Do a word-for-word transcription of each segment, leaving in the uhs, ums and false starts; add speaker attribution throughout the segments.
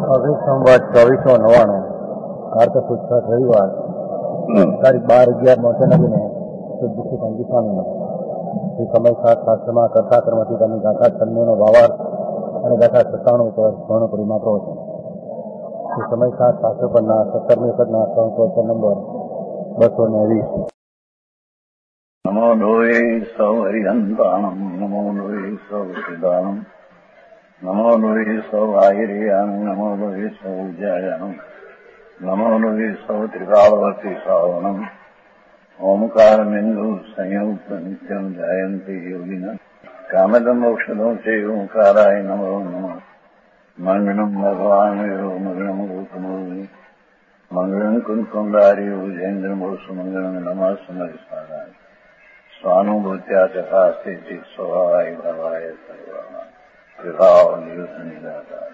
Speaker 1: અભિ સંવાદ ચોવીસો નવ્વાણું કાર્તક છ રવિવાર તારીખ બાર અગિયાર મોસે નવીને શુદ્ધ સંગી સ્વામીનો શ્રી સમય સાત શાસ્ત્રમાં કથા કર્મથી તેમની ગાથા છન્નુનો ભાવાર્થ અને ગાથા સત્તાણું ઉપર સ્વર્ણપુરીમાં પ્રવચન. શ્રી સમય સાત શાસ્ત્ર પરના સત્તરમી વખતના સંવત્સર નંબર બસો ને વીસ.
Speaker 2: નમો લોહે સૌ હરિહંતાણમ નમો લોહે સૌ સિદ્ધાણમ નમો લોહે સૌ આયર્યાણમ નમો લોહે સૌ જયાણમ નમો લોહે સૌ ત્રિકાળવતી શ્રાવણમ ઓમકાર બિંદુ સંયુક્ત નિત્યમ જયંતી યોગિન કામદમ મોક્ષદો છે ઓંકારાય નમો નમઃ. મંગળમ ભગવાન મંગળમ ગૌતમો મંગળમ કુંકુંડાર્યો જૈન્દ્રમો સુમંગળમ નમઃ સમરિસ્વાદાય સ્વાનુભૂત્યા તથા સ્થિતિ સ્વભાવાય ભવાય સર્વા વિભાવ નિયુત નિરાકાર.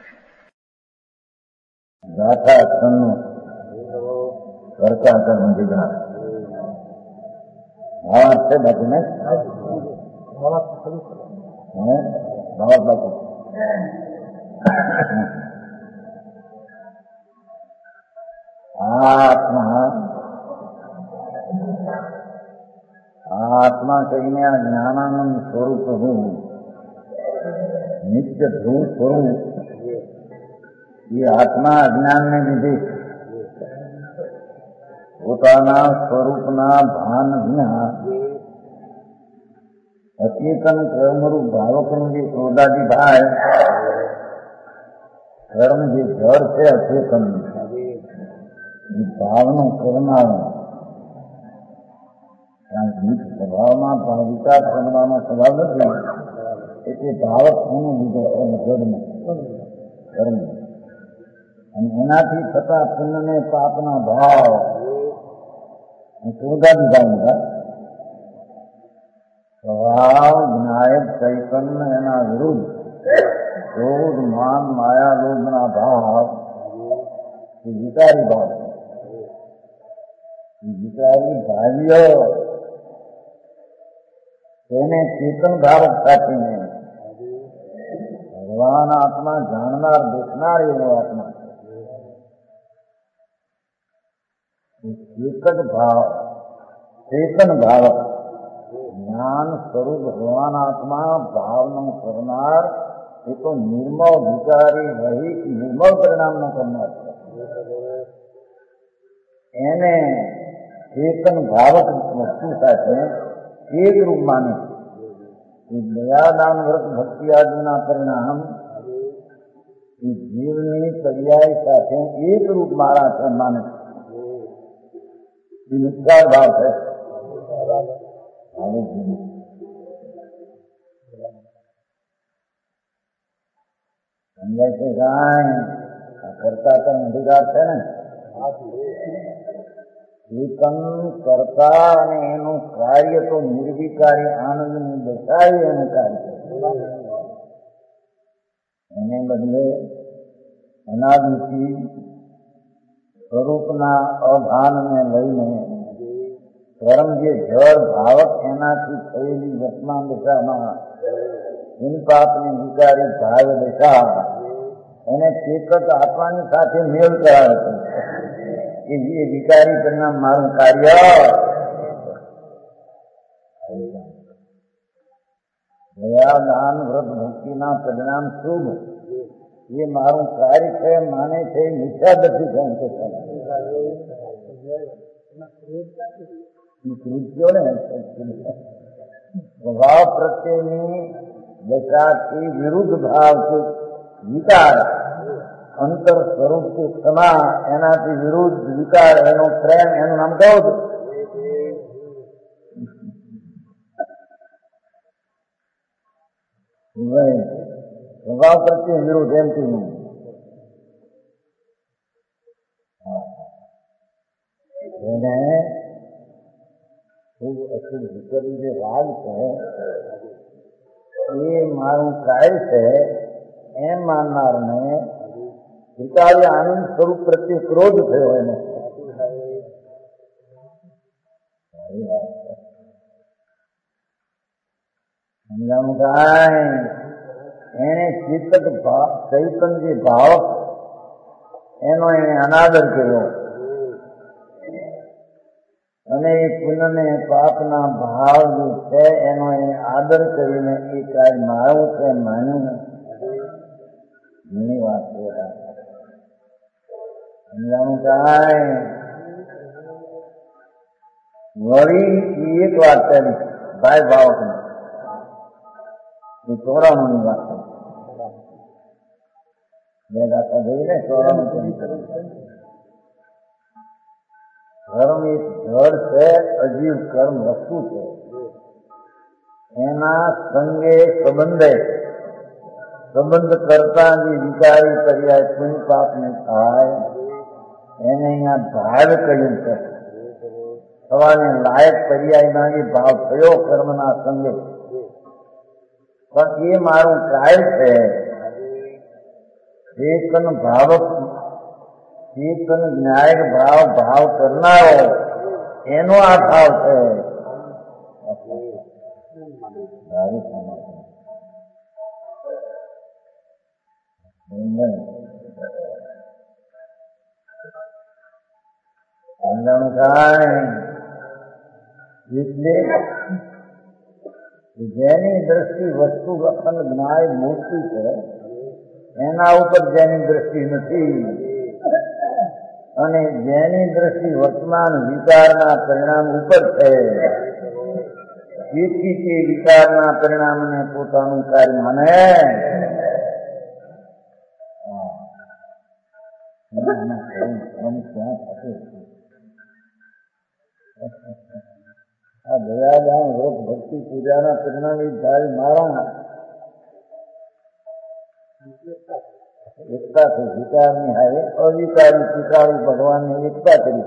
Speaker 3: ગાથા છન્નું કરતા કર્મ દીધા ભાવાર્થ છે બાકી ને ભાવાર્થ બાકી. આત્મા આત્મા કહીને આ જ્ઞાનાનંદ સ્વરૂપ હું નિત્ય ધ્રુવ સ્વરૂપ એ આત્મા અજ્ઞાનને લીધે પોતાના સ્વરૂપના ભાન વિના અચેતન કર્મરૂપ ભાવકનું જે ક્રોધાદી ભાઈ કર્મ જે જળ છે અચેતન એ ભાવનો કરનાર સ્વભાવમાં વિકાસ કરવાનો સ્વભાવ નથી એટલે ભાવક એનો લીધો કર્મ જળનો કર્મ અને એનાથી થતા પુણ્યને પાપના ભાવ ક્રોધાદી ભાવ બધા સ્વભાવ વિનાયક ચૈતન્ય એના વિરુદ્ધ ક્રોધ માન માયા લોભના ભાવ એ વિકારી ભાવ વિકારી ભાવ્ય તેને ચેતન ભાવક સાથીને ભગવાન આત્મા જાણનાર દેખનાર એવો આત્મા ચેતક ભાવ ચેતન ભાવક જ્ઞાન સ્વરૂપ ભગવાન આત્મા ભાવનો કરનાર એ તો નિર્મળ વિચારી રહિત નિર્મળ પરિણામનો કરનાર છે. એને ચેતન ભાવક વસ્તુ સાથે એક રૂપ માને એ દયાદાન વ્રત ભક્તિ આદિના પરિણામ એ જીવની પર્યાય સાથે એક રૂપ મારા છે માને એ નિષ્કાર ભાવ છે. સમજાય છે કાંઈ આ કરતા કર્મ અધિકાર છે ને એકમ કરતા અને એનું કાર્ય તો નિર્વિકારી આનંદની દશાએ એનું કાર્ય એને બદલે અનાદિથી સ્વરૂપના અભાનને લઈને કર્મ જે જળ ભાવક એનાથી થયેલી વર્તમાન દશામાં હિનપાપની વિકારી ભાવ દશા એને ચેતક આત્માની સાથે મેળ કરાવે છે કે એ વિકારી પરિણામ મારું કાર્ય દયા દાન વ્રત ભક્તિના પરિણામ શુભ એ મારું કાર્ય છે માને છે મિથ્યા નથી કૃત્યો ને સ્વભાવ પ્રત્યેની દશાથી વિરુદ્ધ ભાવ છે વિકાર અંતર સ્વરૂપ કે ક્ષમા એનાથી વિરુદ્ધ વિકાર એનો પ્રેમ એનું નામ ક્રોધ. સ્વભાવ પ્રત્યે વિરુદ્ધ એમ કહ્યું. એને ખૂબ અશુભ વિકરી જે રાગ છે એ મારું કાર્ય છે એમ માનનારને વિકારી આનંદ સ્વરૂપ પ્રત્યે ક્રોધ થયો એને સમજાણું કાંઈ એને ચેતક ચૈતન્ય ભાવક એનો એને અનાદર કર્યો અને એ પુણ્યને પાપના ભાવ જે છે એનો એને આદર કરીને એ કાંઈ મારું છે માન્યું ને ઘણી વાત સમજાણું કાંઈ વળી એક વાત કરી ભાઈ ભાવક એ ચોરાણું વાત બે દાખલા જઈને ચોરાણું કરી ધર્મ એક જળ છે, અજીવ કર્મ વસ્તુ છે. એના સંગે સંબંધે સંબંધ કરતા જે વિકારી પર્યાય પુણ્ય પાપ ને થાય એને અહીંયા ભાવ કહ્યું છે. થવાને લાયક પર્યાયના જે ભાવ થયો કર્મના સંગે, પણ એ મારું કાય છે. ચેતન ભાવક ચેતન જ્ઞાયક ભાવ ભાવ કરનારો એનો આ ભાવ છે. એટલે જેની દ્રષ્ટિ વસ્તુ અખંડ જ્ઞાય મૂર્તિ છે એના ઉપર જેની દ્રષ્ટિ નથી અને જેની દ્રષ્ટિ વર્તમાન વિચારના પરિણામ ઉપર છે, જેથી તે વિચારના પરિણામને પોતાનું કાર્ય માને આ દયાદાન વ્રત ભક્તિ પૂજાના પરિણામ એ ધારી મારા એકતા થઈ વિચારની હારે અવિકારી ચિતાવી ભગવાનની એકતા કરી.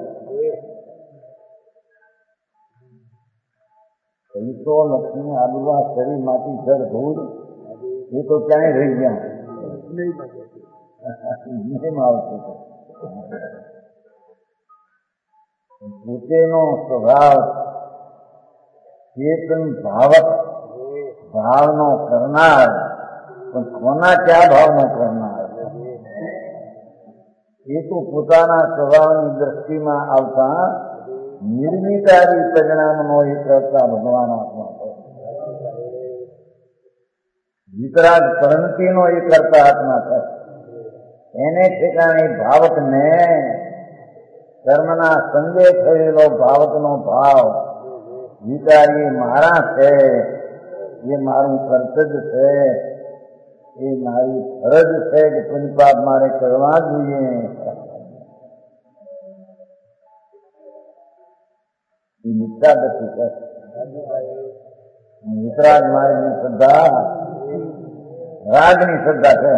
Speaker 3: એ તો લક્ષ્મી આબુવા શરીર માંથી જળ ધૂળ એ તો ક્યાંય રહી ગયા નહીં આવતું. પોતેનો સ્વભાવ ચેતન ભાવક ભાવનો કરનાર, પણ કોના ક્યાં ભાવનો કરનાર એ તો પોતાના સ્વભાવની દ્રષ્ટિમાં આવતા નિર્મિતારી પરિણામનો એ કરતા ભગવાન આત્મા છે. વિતરાગ પરિણતિનો એ કરતા આત્મા છે. એને ઠેકાણે ભાવકને કર્મના સંગે થયેલો ભાવકનો ભાવ વિચારી મારા છે, એ મારું કર્તવ્ય છે, એ મારી ફરજ છે કે પુણ્યપાપ મારે કરવા જોઈએ. એ મિથ્યાદૃષ્ટિ છે. વિતરાગ માર્ગની શ્રદ્ધા રાગની શ્રદ્ધા છે.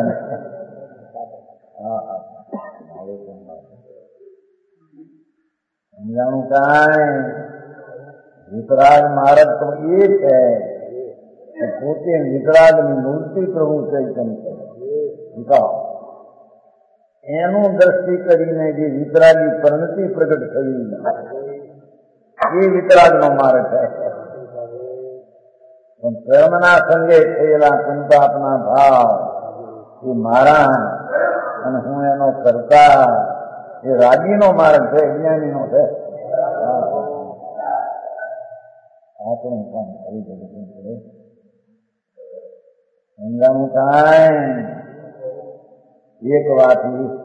Speaker 3: સમજાણું કાંઈ વિતરાગ માર્ગ તો એ છે કે પોતે વિતરાગની મૂર્તિ પ્રભુ ચૈતન્ય છે. એનું દ્રષ્ટિ કરીને જે વિતરાગી પરિણતિ પ્રગટ થઈ એ વિતરાગનો માર્ગ છે. પણ કર્મના સંગે થયેલા સંતાપના ભાવ એ મારા અને હું એનો કરતા એ રાગીનો માર્ગ છે, જ્ઞાનીનો છે. આપણું કામ થઈ ગયું છે. સમજાણું કાંઈ એક વાત,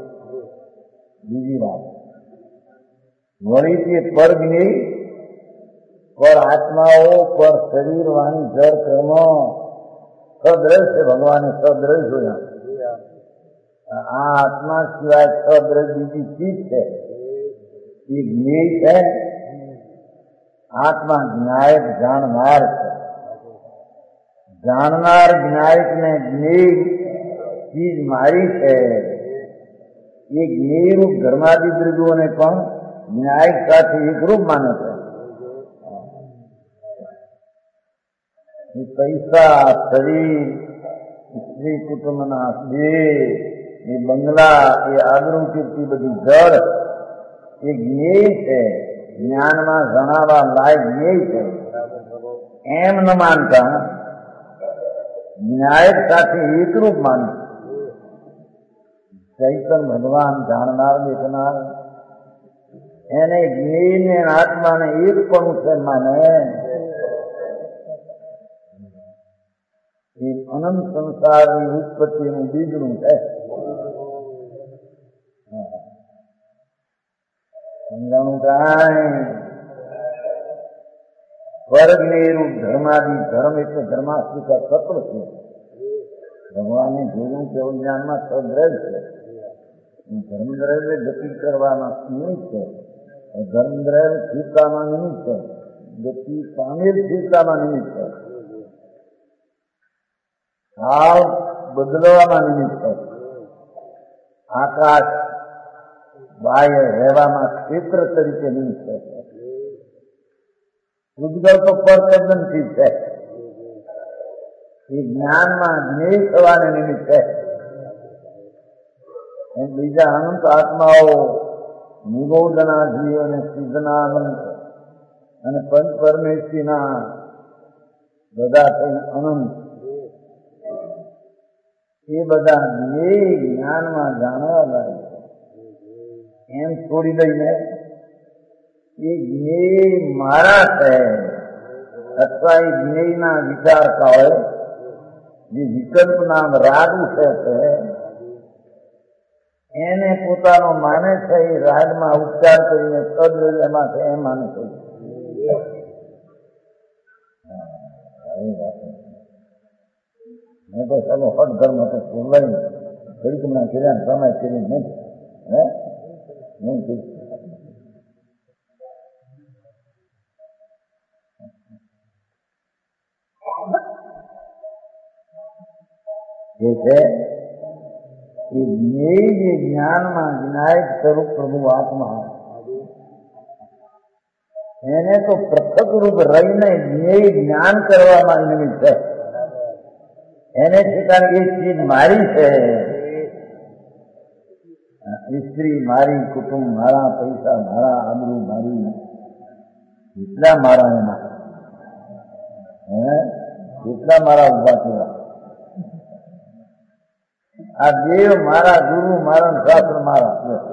Speaker 3: બીજી વાત વળી તે પર જ્ઞેય પર આત્માઓ પર શરીર વાણી જળ કર્મ સદ્રજ છે. ભગવાને સદ્રજ જોયા. આ આત્મા સિવાય સદ્રજ બીજી ચીજ છે એ જ્ઞેય છે. આત્મા જ્ઞાયક જાણનાર છે. જાણનાર જ્ઞાયક ને જ્ઞેય ચીજ મારી છે. એ જ્ઞેયરૂપ ધર્માદિ દ્રવ્યોને પણ જ્ઞાયક સાથે એકરૂપ માને છે. એ પૈસા, શરીર, સ્ત્રી કુટુંબના દેહ, એ બંગલા, એ આબરૂ કીર્તિ બધી જળ એ જ્ઞેય છે. જ્ઞાનમાં જણાવવા લાયક જ્ઞેય છે. એમ ન માનતા જ્ઞાયક સાથે એકરૂપ માને. ચૈતન ભગવાન જાણનાર દેખનાર એને જ્ઞેયને આત્માને એક પણ છે માને એ અનંત સંસારની ઉત્પત્તિનું બીજનું છે. સમજાણું કાંઈ સ્વર્ગને રૂપ ધર્માદિ ધર્મ એટલે ધર્માસ્તિકા તત્વ છે. ભગવાને જોયું કે જ્ઞાનમાં સદ્રવ્ય છે. ધર્મદ્રવ્ય ગતિ કરવાના નિમિત્ત છે. ધર્મદ્રવ્ય સ્થિરતામાં નિમિત્ત છે. ગતિ પામેલ સ્થિરતામાં નિમિત્ત છે. ભાવ બદલવામાં નિમિત્ત છે. આકાશ બાહ્ય રહેવામાં ક્ષેત્ર તરીકે નિમિત્ત છે. ઉદ્ગલ તો પર તદ્દનથી છે. એ જ્ઞાનમાં જ્ઞેય થવાને નિમિત્ત છે. એમ બીજા અનંત આત્માઓ નિગોદના જીવ અને સિદ્ધના અનંત અને પંચ પરમેશ્વરીના બધા થઈ અનંત એ બધા જ્ઞેય જ્ઞાનમાં જાણવા લાગે એમ છોડી દઈને એ જ્ઞેય મારા છે અથવા એ જ્ઞેયના વિચારતા હોય જે વિકલ્પ નામ રાગ ઉઠે છે એને પોતાનો માને છે. એ રાગમાં ઉપચાર કરીને તદ એમાં છે એમ માને છે. મેં તો ચાલો હટ ધર્મ હતો લઈને ઘડીક ના કર્યા સમય કરી નહીં હે નહીં કરી જે છે એ જ્ઞેય જે જ્ઞાનમાં વિનાયક સ્વરૂપ પ્રભુ આત્મા એને તો પૃથક રૂપ રહીને જ્ઞેય જ્ઞાન કરવામાં નિમિત્ત છે. એને ઠેકાણે એ ચીજ મારી છે. સ્ત્રી મારી, કુટુંબ મારા, પૈસા મારા, આબરૂ મારી, એટલા મારા એમાં હે એટલા મારા ઉભા થયા. આ દેવ મારા, ગુરુ મારા, શાસ્ત્ર મારા.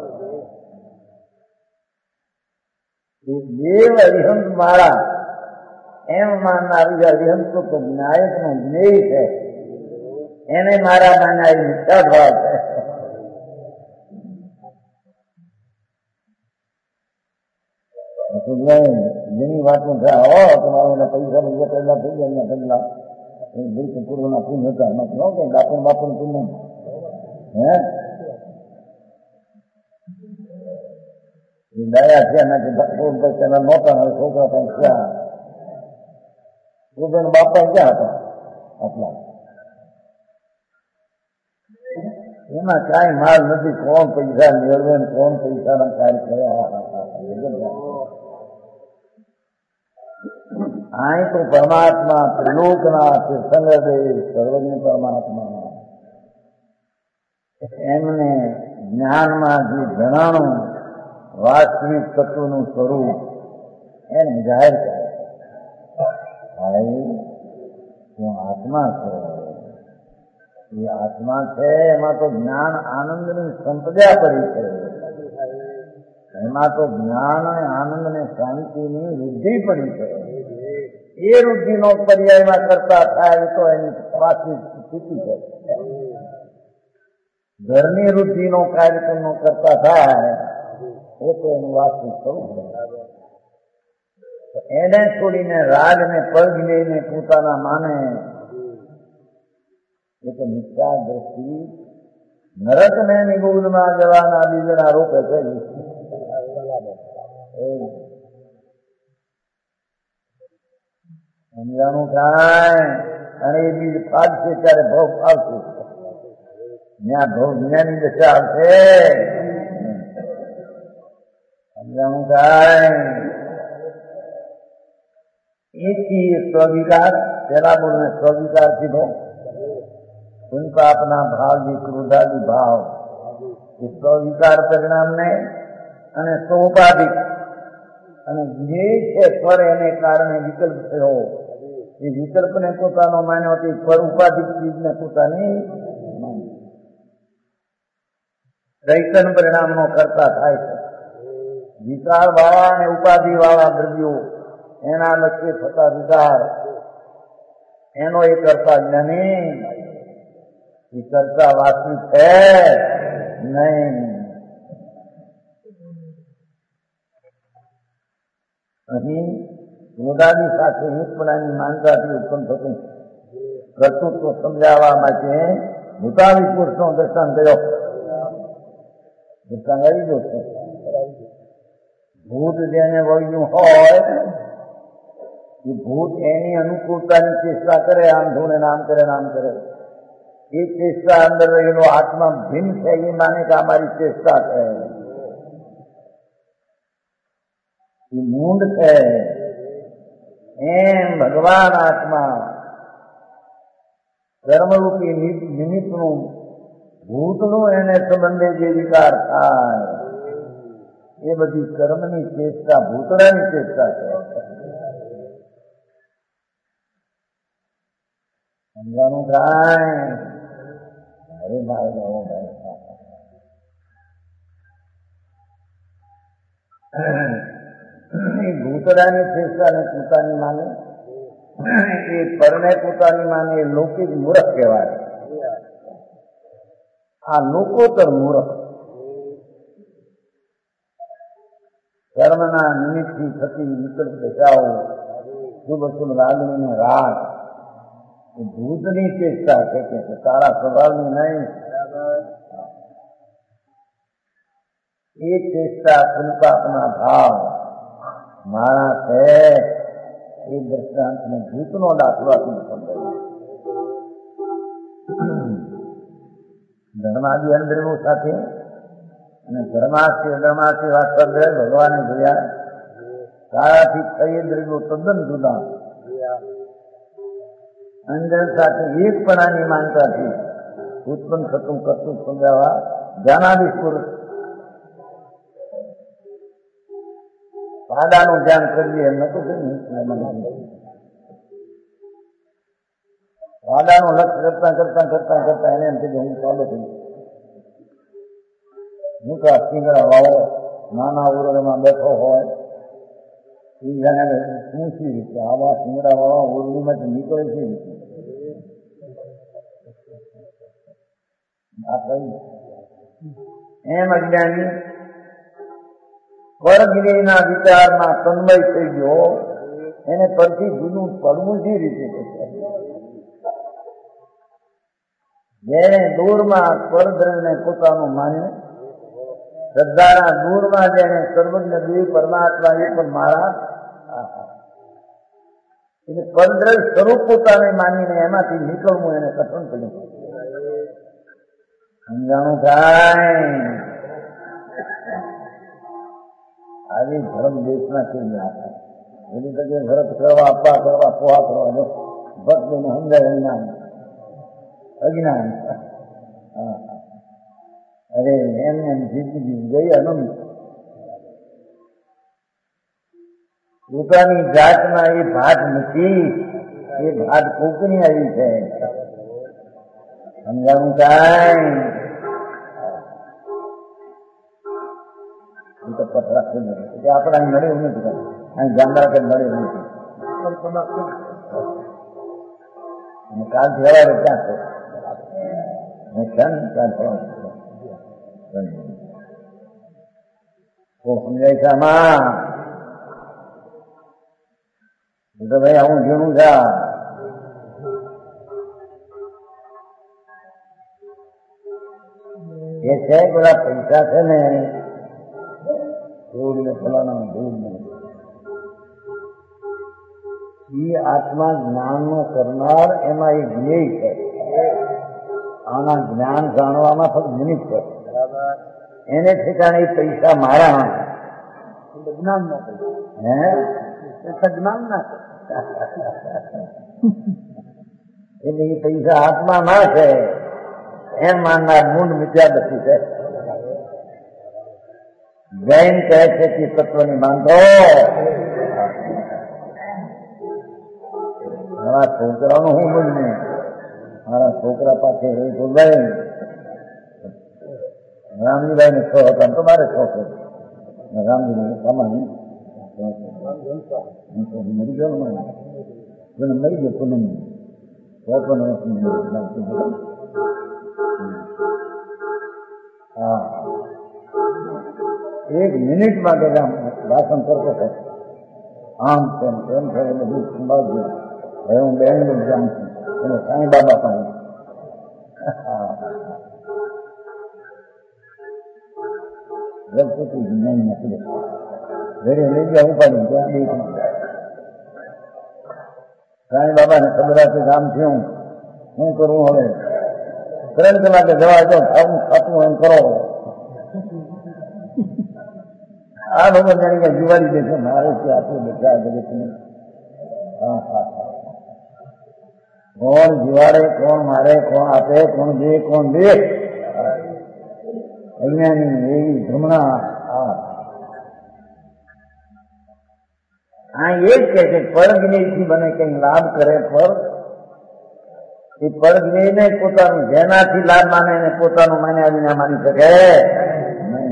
Speaker 3: એ દેવ અરિહંત મારા એમ માનનારી અરિહંત તો વિનાયક નો જ્ઞેય છે. એને મારા માના એ મિથ્યા ભાવ છે. જેની વાતનું થયા હો તમારા પૈસા બીજા પહેલા થઈ ગયા પહેલા પૂર્વના પૂન હતા એમાં ન કે બાપુ બાપુ પૂન હે દયા છે એના નહોતા હવે છોકરા પણ ક્યાં છોકરા બાપા ક્યાં હતા આટલા એમાં કાંઈ માલ નથી. કોણ પૈસા મેળવે ને કોણ પૈસાના કાર્ય કર્યા. અહીં તો પરમાત્મા ત્રિલોકના તીર્થંકરદેવ સર્વજ્ઞ પરમાત્મા એમને જ્ઞાનમાં જે જણાણું વાસ્તવિક તત્વનું સ્વરૂપ એને જાહેર કરે. ભાઈ હું આત્મા છું. એ આત્મા છે એમાં તો જ્ઞાન આનંદની સંપદા પડી છે. એમાં તો જ્ઞાન અને આનંદ ને શાંતિની વૃદ્ધિ પડી છે. એ વૃદ્ધિનો પર્યાયમાં કરતા થાય તો એની પાછી સ્થિતિ છે. ઘરની વૃદ્ધિનો કાર્યક્રમનો કરતા થાય એ તો એનું વાસ્તવિક સ્વરૂપ એને છોડીને રાગને પગ લઈને પોતાના માને એ તો મિથ્યા દ્રષ્ટિ નરકને નિગુણમાં જવાના બીજના રૂપે છે. સમજાણું કાંઈ અને એ બીજ ફાટશે ત્યારે ભવ આવશે. ત્યાં ભવ જ્ઞાની દશા આવશે. સમજાણું કાંઈ એથી સ્વવિકાર પેલા બોલને સ્વવિકાર કીધો. પાપના ભાવ જે ક્રોધાદી ભાવ એ સ્વવિકાર પરિણામને અને સ્વોપાધિક અને જે છે સ્વર એને કારણે વિકલ્પ થયો. એ વિકલ્પને પોતાનો માન્યો તે પર ઉપાધિક ચીજને પોતાની દૈતન પરિણામનો કરતા થાય છે. વિકાર વાળા અને ઉપાધિ વાળા દ્રવ્યો એના લક્ષ્ય થતા વિકાર એનો એ કરતા જ્ઞાની એ કરતા વાસ્તવિક છે નહીં. અહીં ક્રોધાદી સાથે એકપણાની માનતાથી ઉત્પન્ન થતું કર્તૃત્વ સમજાવવા માટે ભૂતાવી પુરુષનો દર્શન કર્યો. દર્શન આવી ગયો છે. ભૂત જેને વળ્યું હોય એ ભૂત એની અનુકૂળતાની ચેષ્ટા કરે, આમ ધોને નામ કરે નામ કરે. એ ચેષ્ટા અંદર રહેલો આત્મા ભિન્ન છે એ માને કે અમારી ચેષ્ટા છે, એ મૂંડ છે. એમ ભગવાન આત્મા કર્મરૂપી નિમિત્તનું ભૂતનું એને સંબંધે જે વિકાર થાય એ બધી કર્મની ચેષ્ટા ભૂતડાની ચેષ્ટા છે. સમજાનું થાય? અરે ભાઈ નવો ભાઈ ભૂતડાની ચેષ્ટાને પોતાની માને, એ પરને પોતાની માને એ લૌકિક મૂર્ખ કહેવાય. આ લોકોતર મૂર્ખ કર્મના નિમિત્તથી થતી વિકલ્પ દશાઓ, શુભ શુભ લાગણીને રાગ એ ભૂતની ચેષ્ટા છે કે તારા સ્વભાવની નહીં. એ ચેષ્ટા કલ્પાપના ભાવ મારા છે એ દ્રષ્ટાંતને ભૂતનો દાખલો આપીને સમજાય. ધર્માદિ અંદરો સાથે અને ધર્માથી અધર્માથી વાસ્તવ્ય ભગવાને જોયા. કાળાથી થઈ દ્રવ્યો તદ્દન જુદા. અંદર સાથે એકપણાની માનતાથી ઉત્પન્ન થતું કરતું સમજાવવા જ્ઞાનાદિ પુરુષ પાડાનું ધ્યાન કરીએ એમ નતું કે વાદાનું લક્ષ્ય કરતા કરતા કરતા કરતા એને એમ કીધું હું ચાલુ થયું. હું તો સિંગડા વાળો નાના ઓરડામાં બેઠો હોય એ જાણે શું સી રીતે આવા સિંગડા વાળા ઓરડીમાંથી નીકળે છે. એમ અજ્ઞાની પરગિરીના વિચારમાં તન્મય થઈ ગયો. એને પરથી જુદું પડવું જે રીતે થશે. જેને દૂરમાં પરદ્રવ્યને પોતાનું માન્યું, શ્રદ્ધાના દૂરમાં જેને સર્વજ્ઞ દેવ પરમાત્મા એ પણ મારા એને પરદ્રવ્ય સ્વરૂપ પોતાને માનીને એમાંથી નીકળવું એને કઠણ પડ્યું. સમજાણું થાય? આવી ધર્મ દેશના કેવી આખા એની જગ્યાએ ભરત કરવા આપવા કરવા પોહા કરવા જો ભક્તને સમજાય અજ્ઞાન અજ્ઞાન. અરે એમ એમ જિંદગી ગઈ અનંત. પોતાની જાતમાં એ ભાત નથી, એ ભાત કોકની આવી છે. સમજાવું કાંઈ તો પથરા થઈ નથી આપણા નડે એવું નથી. અહીં ગામડા કે નડે નથી. કાલ સવારે ક્યાં છે સમજાય છે આમાં તો ભાઈ આવું ઝીણું છે. એ છે પેલા પૈસા છે ને ને ફલાણા ભૂલ એ આત્મા જ્ઞાનનો કરનાર એમાં એ જ્ઞેય છે. આના જ્ઞાન જાણવામાં ફક્ત નિમિત્ત છે. એને ઠેકાણે એ પૈસા મારા જ્ઞાન ના હે જ્ઞાન ના એટલે એ પૈસા આત્મા ના છે એમ માનનાર મૂળ મિથ્યાદર્શી છે. જૈન કહે છે કે તત્વની બાંધો. મારા છોકરાનું હું બોલું મારા છોકરા પાસે એ બોલાય રામજીભાઈ ને છ હતા તો મારે છ કરે રામજીભાઈ સામાન્ય મરી ગયો મને મરી ગયો પૂનમ ચોપન વર્ષની હા એક મિનિટ માટે ભાષણ કરતો હતો આમ તેમ તેમ થયે બધું સંભાળ્યું. હવે હું બેંગ્લોર જાઉં છું એને સાંઈ બાબા પાસે જ્ઞાન નથી ઘરે લઈ ગયા ઉપાડી ત્યાં બે સાંઈ બાબા ને ખબર હતી કામ થયું શું કરવું હવે ત્રણ કલાકે જવા દો ખાવું ખાતું એમ કરો. આ લોકો જાણી કે દિવાળી દેશે મારે છે આટલું બધા જગતને હા હા હા કોણ જીવાડે કોણ મારે કોણ આપે કોણ દે કોણ દે અજ્ઞાની એવી ભ્રમણા. આ એ જ કહે છે પરજ્ઞેયથી બને કઈ લાભ કરે પર એ પરજ્ઞેયને પોતાનું જેનાથી લાભ માને એને પોતાનું માન્યા વિના માની શકે નહીં.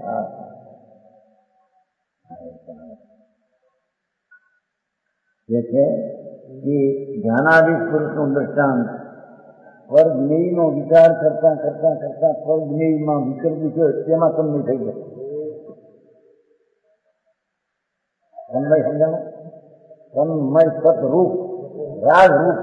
Speaker 3: જે છે એ જ્ઞાનાદિક પુરુષનું દ્રષ્ટાંત પરજ્ઞેયનો વિચાર કરતા કરતા કરતા પરજ્ઞેયમાં વિચરવું છે તેમાં તમને થઈ જાય. તન્મય સમજાણું તન્મય સતરૂપ રાજરૂપ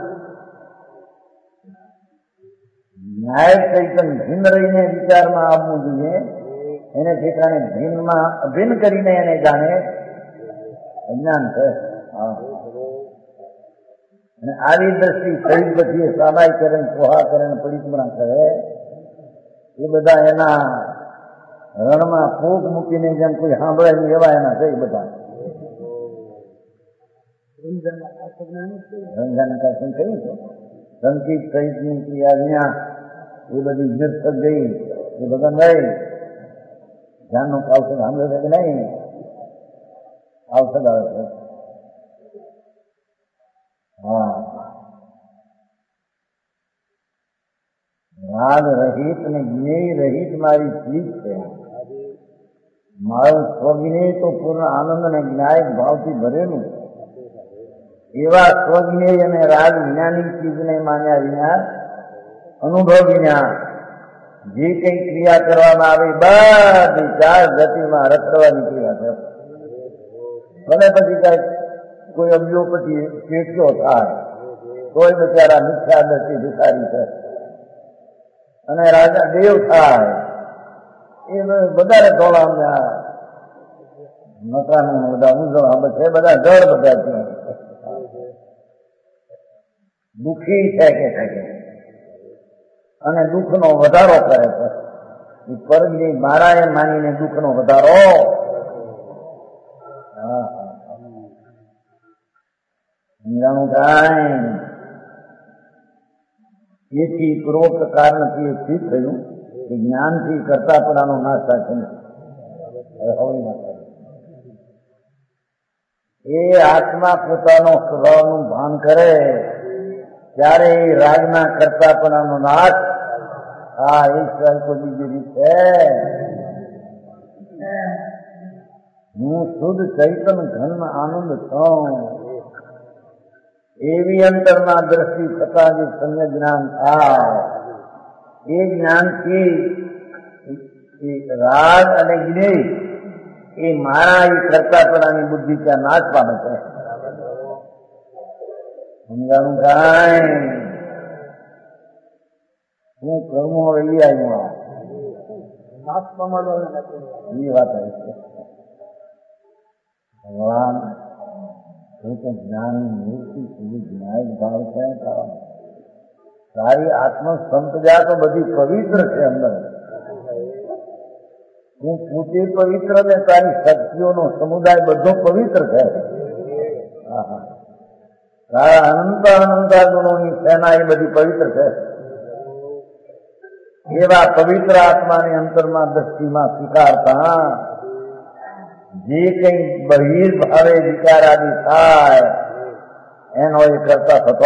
Speaker 3: ન્યાય ચૈતન ભિન્ન રહીને વિચારમાં આવવું જોઈએ. એને ઠેકાણે ભિન્નમાં અભિન્ન કરીને એને જાણે અજ્ઞાન છે. અને આવી દ્રષ્ટિ સહિત પછી સામાય કરે પોહા કરે પરિક્રમા કરે એ બધા એના રણમાં ફૂંક મૂકીને જેમ કોઈ સાંભળે નહીં એવા એના છે. બધા રંજાનકાશન કહ્યું છે સંકિત સહિતની ક્રિયા વિના એ બધી નિર્થક ગઈ એ બધા નહીં. ધ્યાનનો આવસદ સાંભળે છે કે નહીં આવસદ આવે છે. હા રાગ રહિત ને જ્ઞેય રહિત મારી ચીજ છે. મારું સ્વજ્ઞેય તો પૂર્ણ આનંદ અને જ્ઞાયક ભાવથી ભરેલું. એવા સ્વજ્ઞેય અને રાગ વિનાની ચીજને માન્યા વિના અનુભવ વિના જે કઈ ક્રિયા કરવામાં આવે બધી ચાર ગતિમાં રખડવાની ક્રિયા છે. ભલે પછી કઈક કોઈ અબજો પછી કેટલો થાય કોઈ બિચારા મિથ્યા દ્રષ્ટિ ભિખારી છે અને રાજા દેવ થાય એ વધારે ધોળા નકાનું બધા ઊંઝા છે બધા જળ બધા છે દુઃખી છે કે છે અને દુઃખનો વધારો કરે છે. એ પરજ્ઞેય મારા એ માનીને દુઃખનો વધારો સમજાણું કાંઈ એથી પૂર્વક કારણથી એ સ્થિત થયું કે જ્ઞાનથી કરતાપણાનો નાશ થાય છે. એ આત્મા પોતાનો સ્વભાવનું ભાન કરે ત્યારે એ રાગના કરતાપણાનો નાશ. હા એ સિવાય કોઈ બીજી રીત છે. હું શુદ્ધ ચૈતન ઘન આનંદ છું એવી અંતરના દ્રષ્ટિ થતા જે સમ્યક જ્ઞાન થાય એ જ્ઞાનથી રાગ અને જ્ઞેય એ મારા એ કરતાપણાની બુદ્ધિ ત્યાં નાશ પામે છે. સમજાણું કાંઈ હું કર્મો રહી આવ્યો નાશ પામવાનો એ વાત આવી છે. ભગવાન જ્ઞાની મૂર્તિ સુધી જ્ઞાયક ભાવ છે. તારી આત્મ સંપદા તો બધી પવિત્ર છે. અંદર તું પોતે પવિત્ર ને તારી શક્તિઓનો સમુદાય બધો પવિત્ર છે. તારા અનંત અનંતા ગુણોની સેના એ બધી પવિત્ર છે. એવા પવિત્ર આત્માની અંતરમાં દ્રષ્ટિમાં સ્વીકારતા જે કઈ બહિર્ભાવે વિચાર આદિ થાય એનો એ કરતા થતો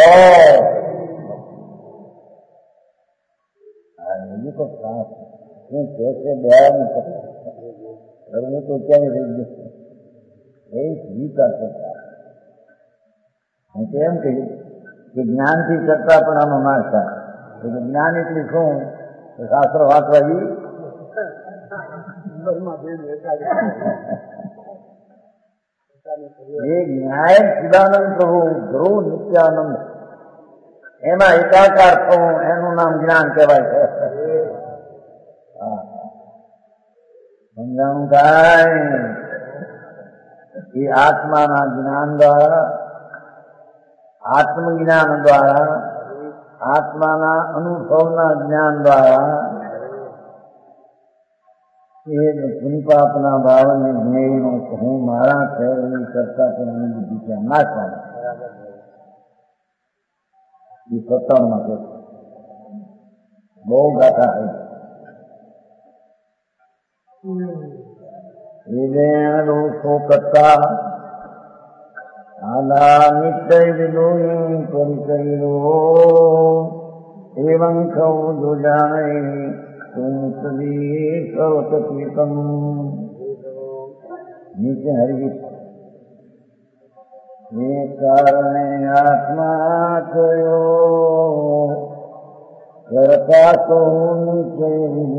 Speaker 3: હું કેસે દયાની કરતા હું તો ક્યાંય રહી ગયું એ જીવતા કરતા હું તો એમ કહ્યું કે જ્ઞાનથી કરતા પણ આનો નાશ થાય જ્ઞાન એટલે શું શાસ્ત્ર વાંચવા જઈ એ ન્યાય ચિદાનંદ પ્રભુ ધ્રુવ નિત્યાનંદ એમાં એકાકાર થવું એનું નામ જ્ઞાન કહેવાય છે. સમજાણું કાંઈ એ આત્માના જ્ઞાન દ્વારા આત્મજ્ઞાન દ્વારા આત્માના અનુભવના જ્ઞાન દ્વારા એ પુનિપાપના ભાવને જ્ઞેયનો હું મારા છે એ કરતા પણ એની બુદ્ધિ ત્યાં નાખવાનું એ સત્તાવનમાં કહે બહુ ગાથા હોય દોષો કરતા આલા નિત્ય વિદોયું પરિચયલો એવં ખૌ જો જાણે સર્વતમ નીચે હરિગીત એ કારણે આત્મા થયો કરતા તો નીચે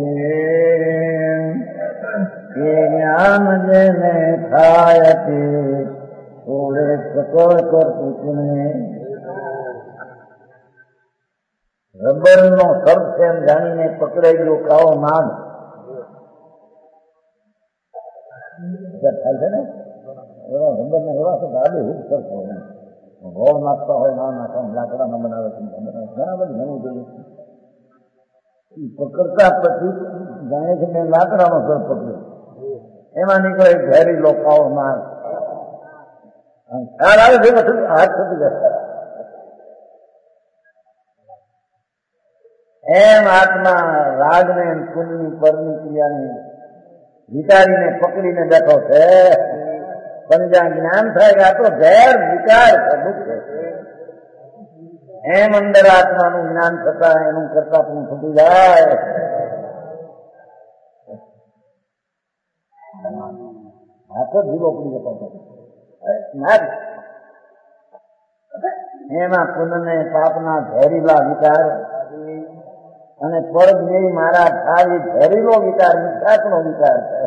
Speaker 3: એ જ્ઞાન જેને થાય તે થોડે સકળ કરતું તેને રબર નો સર્પ છે એમ જાણીને પકડાઈ ગયો કાવો નાગ થાય છે ને એવા રબર ને એવા તો ગાડી હુક સર્પ હોય ગોળ નાખતા હોય ના નાખવા લાકડામાં બનાવે છે ઘણા બધું ઘણું જોયું પકડતા પછી જાણે છે મેં લાકડાનો સર્પ પકડ્યો એમાં નીકળે ઘેરી લો કાવો નાગ ખ્યાલ આવે છે બધું હાથ થતી જશે એમ આત્મા રાગને પુણ્યની પરની ક્રિયાને વિચારીને પકડીને બેઠો છે પણ જ્યાં જ્ઞાન થાય કે આ તો ઘેર વિચાર છે દુઃખ છે એમ અંદર આત્માનું જ્ઞાન થતા એનું કરતા પણ થતું જાય હાથ જ જીવો પડી જતો એમાં પુનઃને પાપના ઝેરીલા વિચાર અને પરજ નહીં મારા થાય એ ઝેરીલો વિચાર મિથ્યાત્વનો વિચાર છે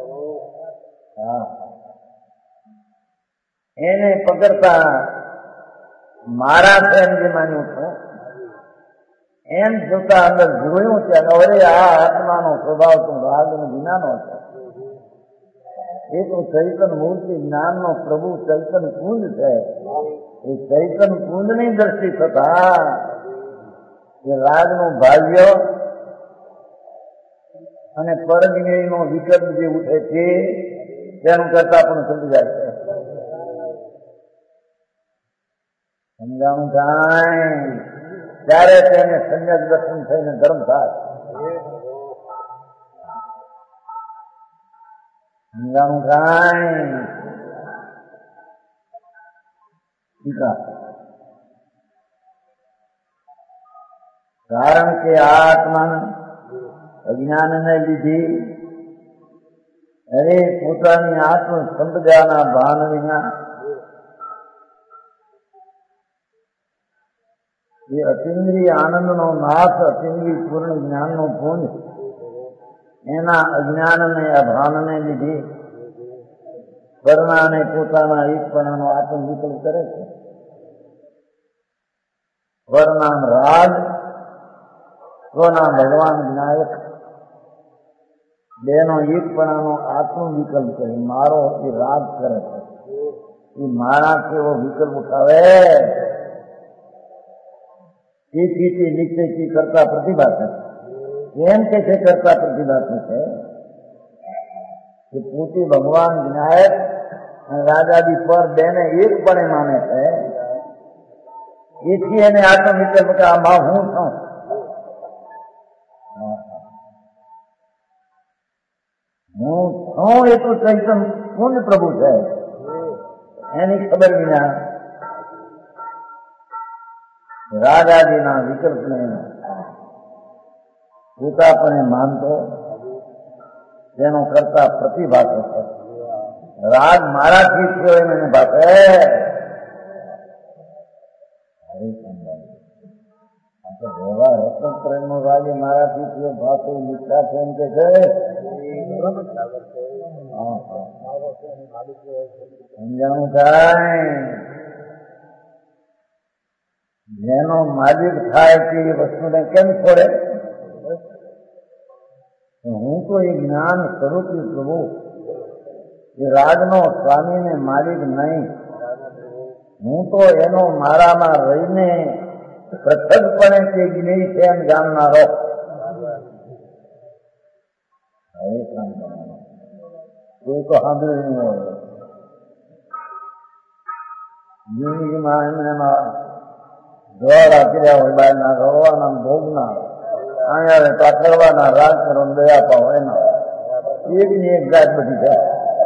Speaker 3: એને પકડતા મારા છે એમ જે માન્યું છું એમ જોતા અંદર જોયું છે અરે આ આત્માનો સ્વભાવ તો રાગ વિનાનો છે એ તો ચૈતન મૂર્તિ જ્ઞાનનો પ્રભુ ચૈતન કુંજ છે એ ચૈતન કુંજની દ્રષ્ટિ થતા એ રાગનું ભાગ્ય અને પરજ્ઞેયનો વિકલ્પ જે ઉઠે છે તેનું કરતા પણ સમજી જાય છે સમજાણું કાંઈ ત્યારે તેને સંયક દર્શન થઈને ધર્મ થાય સમજાણું કાંઈ ટીકા કારણ કે આ આત્મા અજ્ઞાનને લીધી અરે પોતાની આત્મ સંપદાના ભાન વિના એ અતિન્દ્રિય આનંદનો નાશ અતિન્દ્રિય પૂર્ણ જ્ઞાનનો પુંજ એના અજ્ઞાનને અભાનને લીધી વર્ણાને પોતાના એકપણાનો આત્મ વિકલ્પ કરે છે વર્ણામ રાગ સ્વના ભગવાન વિનાયક બેનો એકપણાનો આત્મ વિકલ્પ કરે મારો એ રાગ કરે છે એ મારા કેવો વિકલ્પ ઉઠાવે તેથી તે નિશ્ચયથી કરતા પ્રતિભા છે એમ કે છે કરતા પ્રતિભા છે કે પોતે ભગવાન વિનાયક અને રાજાદી પર બેને એકપણે માને છે એથી એને આત્મ વિકલ્પ કે આમાં હું છું હું છું એ તો ચૈતન કુંજ પ્રભુ છે એની ખબર વિના રાજાજીના વિકલ્પને પોતાપણે માનતો તેનો કરતા પ્રતિભાષે છે. રાગ મારાથી થયો એમ એને ભાષે. વ્યવહાર રત્નત્રય નો રાગ મારાથી થયો ભાષો મીઠા છે એમ કે છે. સમજાણું થાય. જેનો માલિક થાય તે વસ્તુને કેમ છોડે? હું તો એ જ્ઞાન સ્વરૂપી પ્રભુ એ રાજનો સ્વામી ને માલિક નહીં. હું તો એનો મારામાં રહીને પ્રથકપણે તે જ્ઞેય છે એમ જાણનારો. કોઈ તો સાંભળ્યું નહીં હોય. જિંદગીમાં એમને એમાં જળ આપી હોય બહારના રવાના ભોગના અહીંયા પાથરવાના રાજ કરો દયા પાવ એના એક ની એક જાત બધી છે.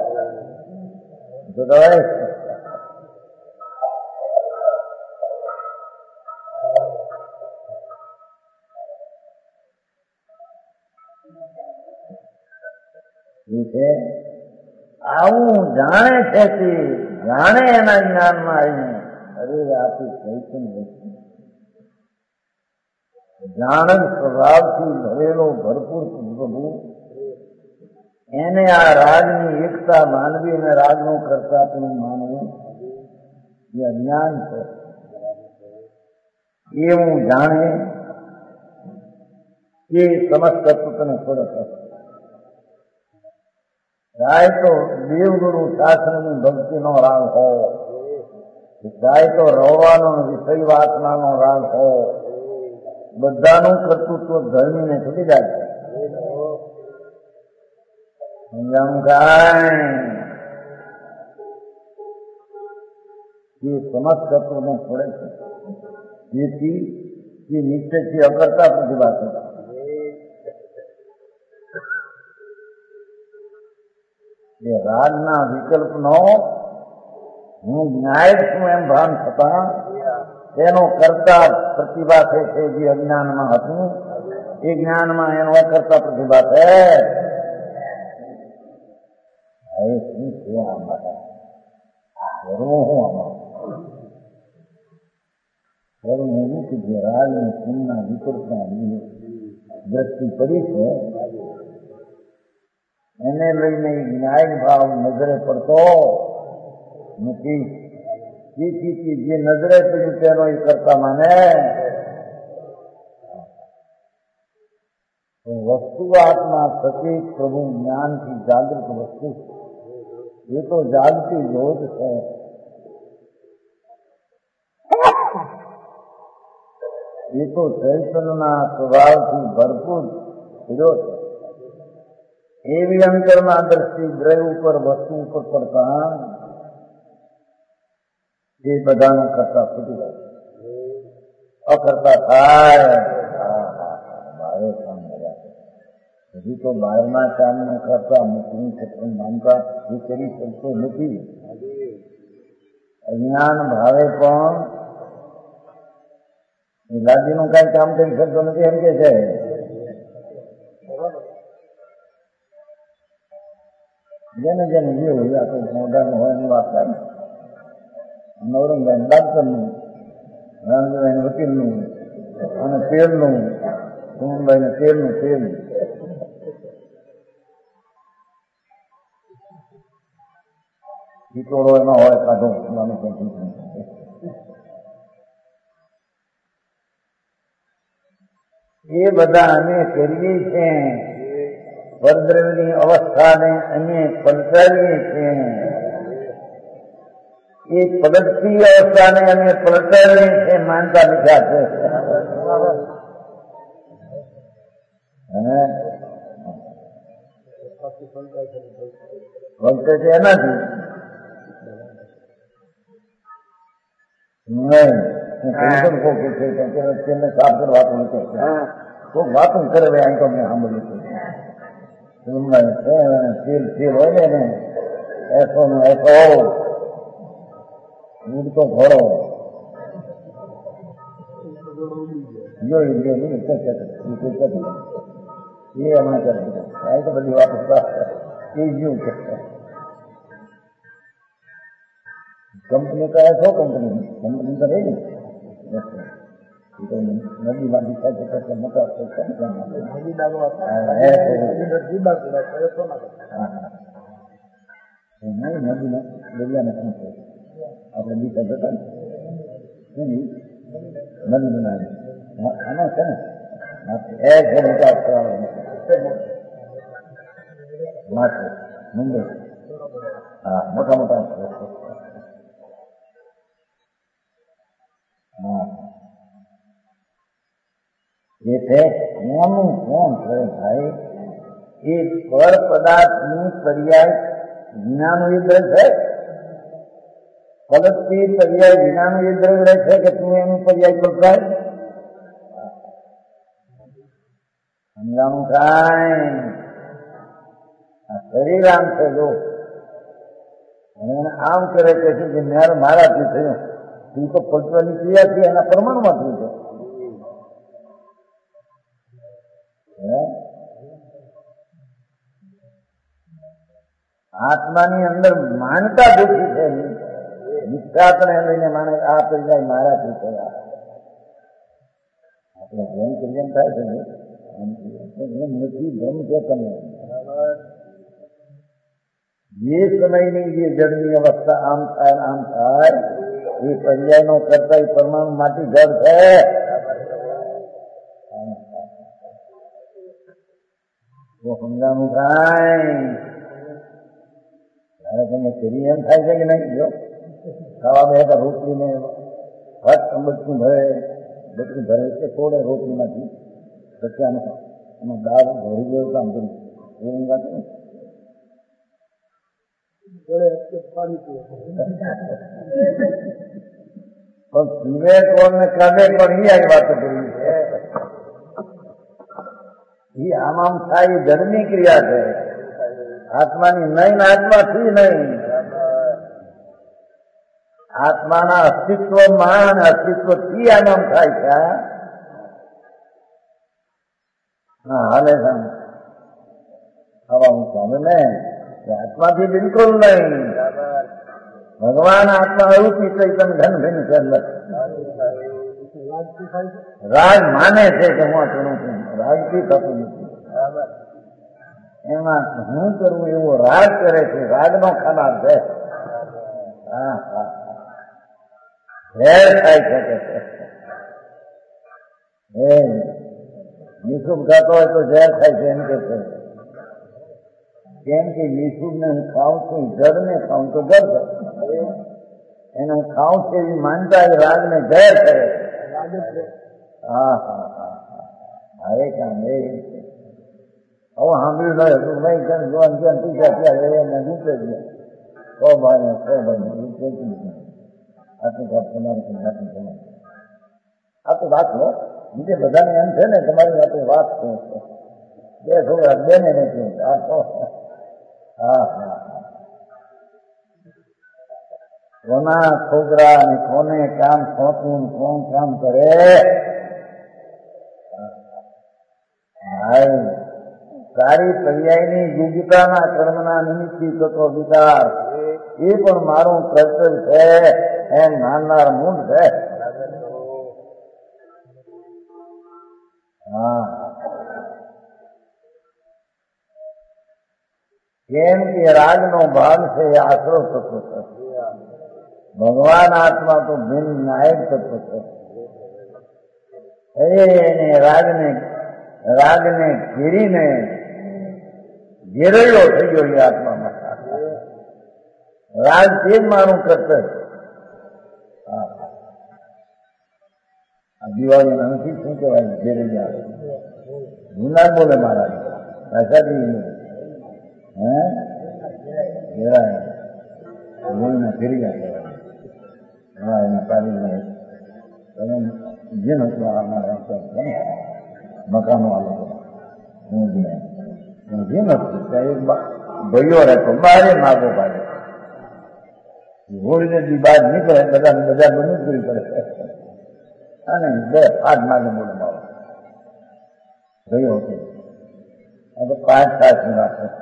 Speaker 3: આવું જાણે છે તે જાણે એના જ્ઞાનમાં આવીને અરે આપી ચૈતન્ય જાણન સ્વભાવથી ભરેલો ભરપૂર પ્રભુ એને આ રાજની એકતા માનવી અને રાજનું કરતા પણ માનવું એ અજ્ઞાન છે. એવું જાણે એ સમસ્ત તત્વને છોડે છે. જાય તો દેવગુરુ શાસ્ત્રની ભક્તિનો રાગ હો, જાય તો રવાનો વિષય વાસનાનો રાગ હો, બધાનું કર્તૃત્વ ધર્મીને છૂટી જાય છે. સમજાણું કાંઈ એ સમસ્ત તત્વને છોડે છે. જેથી એ નિશ્ચયથી અકર્તા પ્રતિભા છે. એ રાગના વિકલ્પનો હું ન્યાય છું એમ ભાન થતા એનો કરતા પ્રતિભા છે જે અજ્ઞાનમાં હતું એ જ્ઞાનમાં એનો કરતા પ્રતિભા છે. હવે શું છે આમાં કરવું હું આમાં કરવું એવું કે જે રાગની સુનના વિકલ્પના દ્રષ્ટિ પડી છે એને લઈને ન્યાય ભાવ નજરે પડતો નથી. તેથી જે નજરે પડ્યું તેનો એ કરતા માને. વસ્તુ આત્મા સચેત પ્રભુ જ્ઞાનથી જાગૃત વસ્તુ એ તો જાગતી જોત છે. એ તો ચૈતન્યના સ્વભાવથી ભરપૂર થયો છે. એવી અંતરમાં દ્રષ્ટિ દ્રવ્ય ઉપર વસ્તુ ઉપર પડતા એ બધાનો કરતા ફૂટી જાય અકર્તા થાય. બારે કામ મળ્યા હજી તો બહારના કામને કરતા મુસ્લિમ ક્ષેત્ર માનતા એ કરી શકતો નથી. અજ્ઞાન ભાવે પણ લાદીનું કઈ કામ કરી શકતો નથી એમ કે છે. જેને જેને જે હોય આ કોઈ મોઢાનું હોય એની વાત થાય. નવરંગભાઈ ડાક્ટરનું, રામજીભાઈ વકીલનું અને તેલનું, સુમનભાઈ તેલનું તેલ ચીટોળો એમાં હોય કાઢો એ બધા અમે કરીએ છીએ. પરદ્રવ્યની અવસ્થાને અમે પલટાવીએ છીએ. એ પલટતી અવસ્થાને અમે પલટાવીએ છીએ માનતા લીધા છે. પલટે છે એનાથી નહીં સાફ કરવા કોઈ વાતો કરે અહીં તો મેં સાંભળ્યું છે. તેલ તેલ હોય ને એસો નો એસો ઉડતો ઘોડો જોઈ એ એમાં કરે आई तो बड़ी वापस बात ये यूं कहते हैं कंपनी का है सौ कंपनी कंपनी का नहीं नदी में दिखा देता है मोटा नहीं नदी में दरिया में पहुंचे अपने दिखा देता नहीं नदी बना आना है ना एक मोटा मात्र मुंबई हाँ मोटा मोटा हाँ ये थे કોનું કોણ છે ભાઈ એ પર પદાર્થની પર્યાય વિનાનું એ દ્રવ્ય છે ફલકથી પર્યાય વિનાનું એ દ્રવ્ય છે કે તું એનું પર્યાય પકડાય સમજાણું કાંઈ આ શરીર આમ છે જો અને આમ કરે છે કે મારાથી થયું તું તો પકડવાની ક્રિયા છે એના પરમાણુમાં થયું છે આત્માની અંદર માનતા દુઃખી છે નિષ્ઠાતને લઈને માને આ પર્યાય મારાથી થયા આપણે ધ્યાન કલ્યાણ થાય છે નથી ભ્રમ છે તમે જે સમયની જે જળની અવસ્થા આમ થાય આમ થાય એ પર્યાયનો કરતા એ પરમાણુ માંથી જળ છે સમજાવું કાંઈ ત્યારે તમે ફેરી એમ થાય છે કે નહીં જો ખાવા બે તો રોટલીને ભટ બચકું ભરે બચકું ભરે કે તોડે રોટલીમાંથી પછી આનો એનો દાળ ભરી ગયો કામ કર્યું એવું વાત નહીં પણ પીવે કોણ ને કાઢે પણ એ આવી વાતો કરવી છે એ આમ આમ થાય એ જળની ક્રિયા છે આત્માની નહીં આત્માથી નહીં આત્માના અસ્તિત્વમાં અસ્તિત્વથી આમ આમ થાય છે હા હાલે સામ હવાનું સ્વામી ને આત્માથી બિલકુલ નહીં ભગવાન આત્મા અરૂપી ચૈતન ઘન ભિન્ન છે રાગ માને છે કે હું કરું છું રાજથી થતું નથી એમાં હું કરવું એવો રાગ કરે છે રાગનો ખરાબ છે હા હા ઝેર થાય છે કે એ નિશુભ ખાતો હોય તો ઝેર થાય છે એમ કે છે કેમ કે નિશુભ ને હું ખાઉં છું જળ ને ખાઉં તો જળ છે એને હું ખાઉં છું એવી માનતા એ રાગ ને ઝેર કરે હા હા હા હા હવે કામ એ હવે સાંભળ્યું નહીં હતું નહીં કેમ જોવા જ્યાં પૈસા ત્યાં એને રૂપે જ નહીં સો ભાઈ સો ભાઈ રૂપે જ નહીં આટલું વાત તમારે આટલું તમારે આ તો વાત લો બીજે બધાને એમ છે ને તમારી વાત વાત શું છે બે છોકરા બે ને નથી આ તો હા હા કોના છોકરા ને કોને કામ સોંપવું કોણ કામ કરે ભાઈ સારી પર્યાયની યોગ્યતાના કર્મના નિમિત્તથી થતો વિકાર એ પણ મારું કર્તવ્ય છે એમ માનનાર મૂળ છે હા કેમ કે રાગનો ભાગ છે એ આશરો થતો છે ભગવાન આત્મા તો ભિન્ન નાયક તત્વ છે એને રાગને રાગને ઘેરીને ઘેરેલો થઈ ગયો એ આત્મામાં રાગ તે મારું કર્તવ્ય દિવાળીના નથી શું કહેવાય ઘેરી જાય જૂના બોલે મારા ભાષાથી હે ઘેરાય બોલીને ફેરી જાય હા એના પાડી તમે જે નથી અમારા મકાનો આ લોકો હું જે નથી ત્યાં ભાઈઓ રહેતો બારે માગો પાડે હોળીને દી બહાર નીકળે બધા બધા બનવું જ કરવી પડે અને બે હાથ માગે બોલે મારો ગયો હતો તો પાંચ તાસની વાત છે.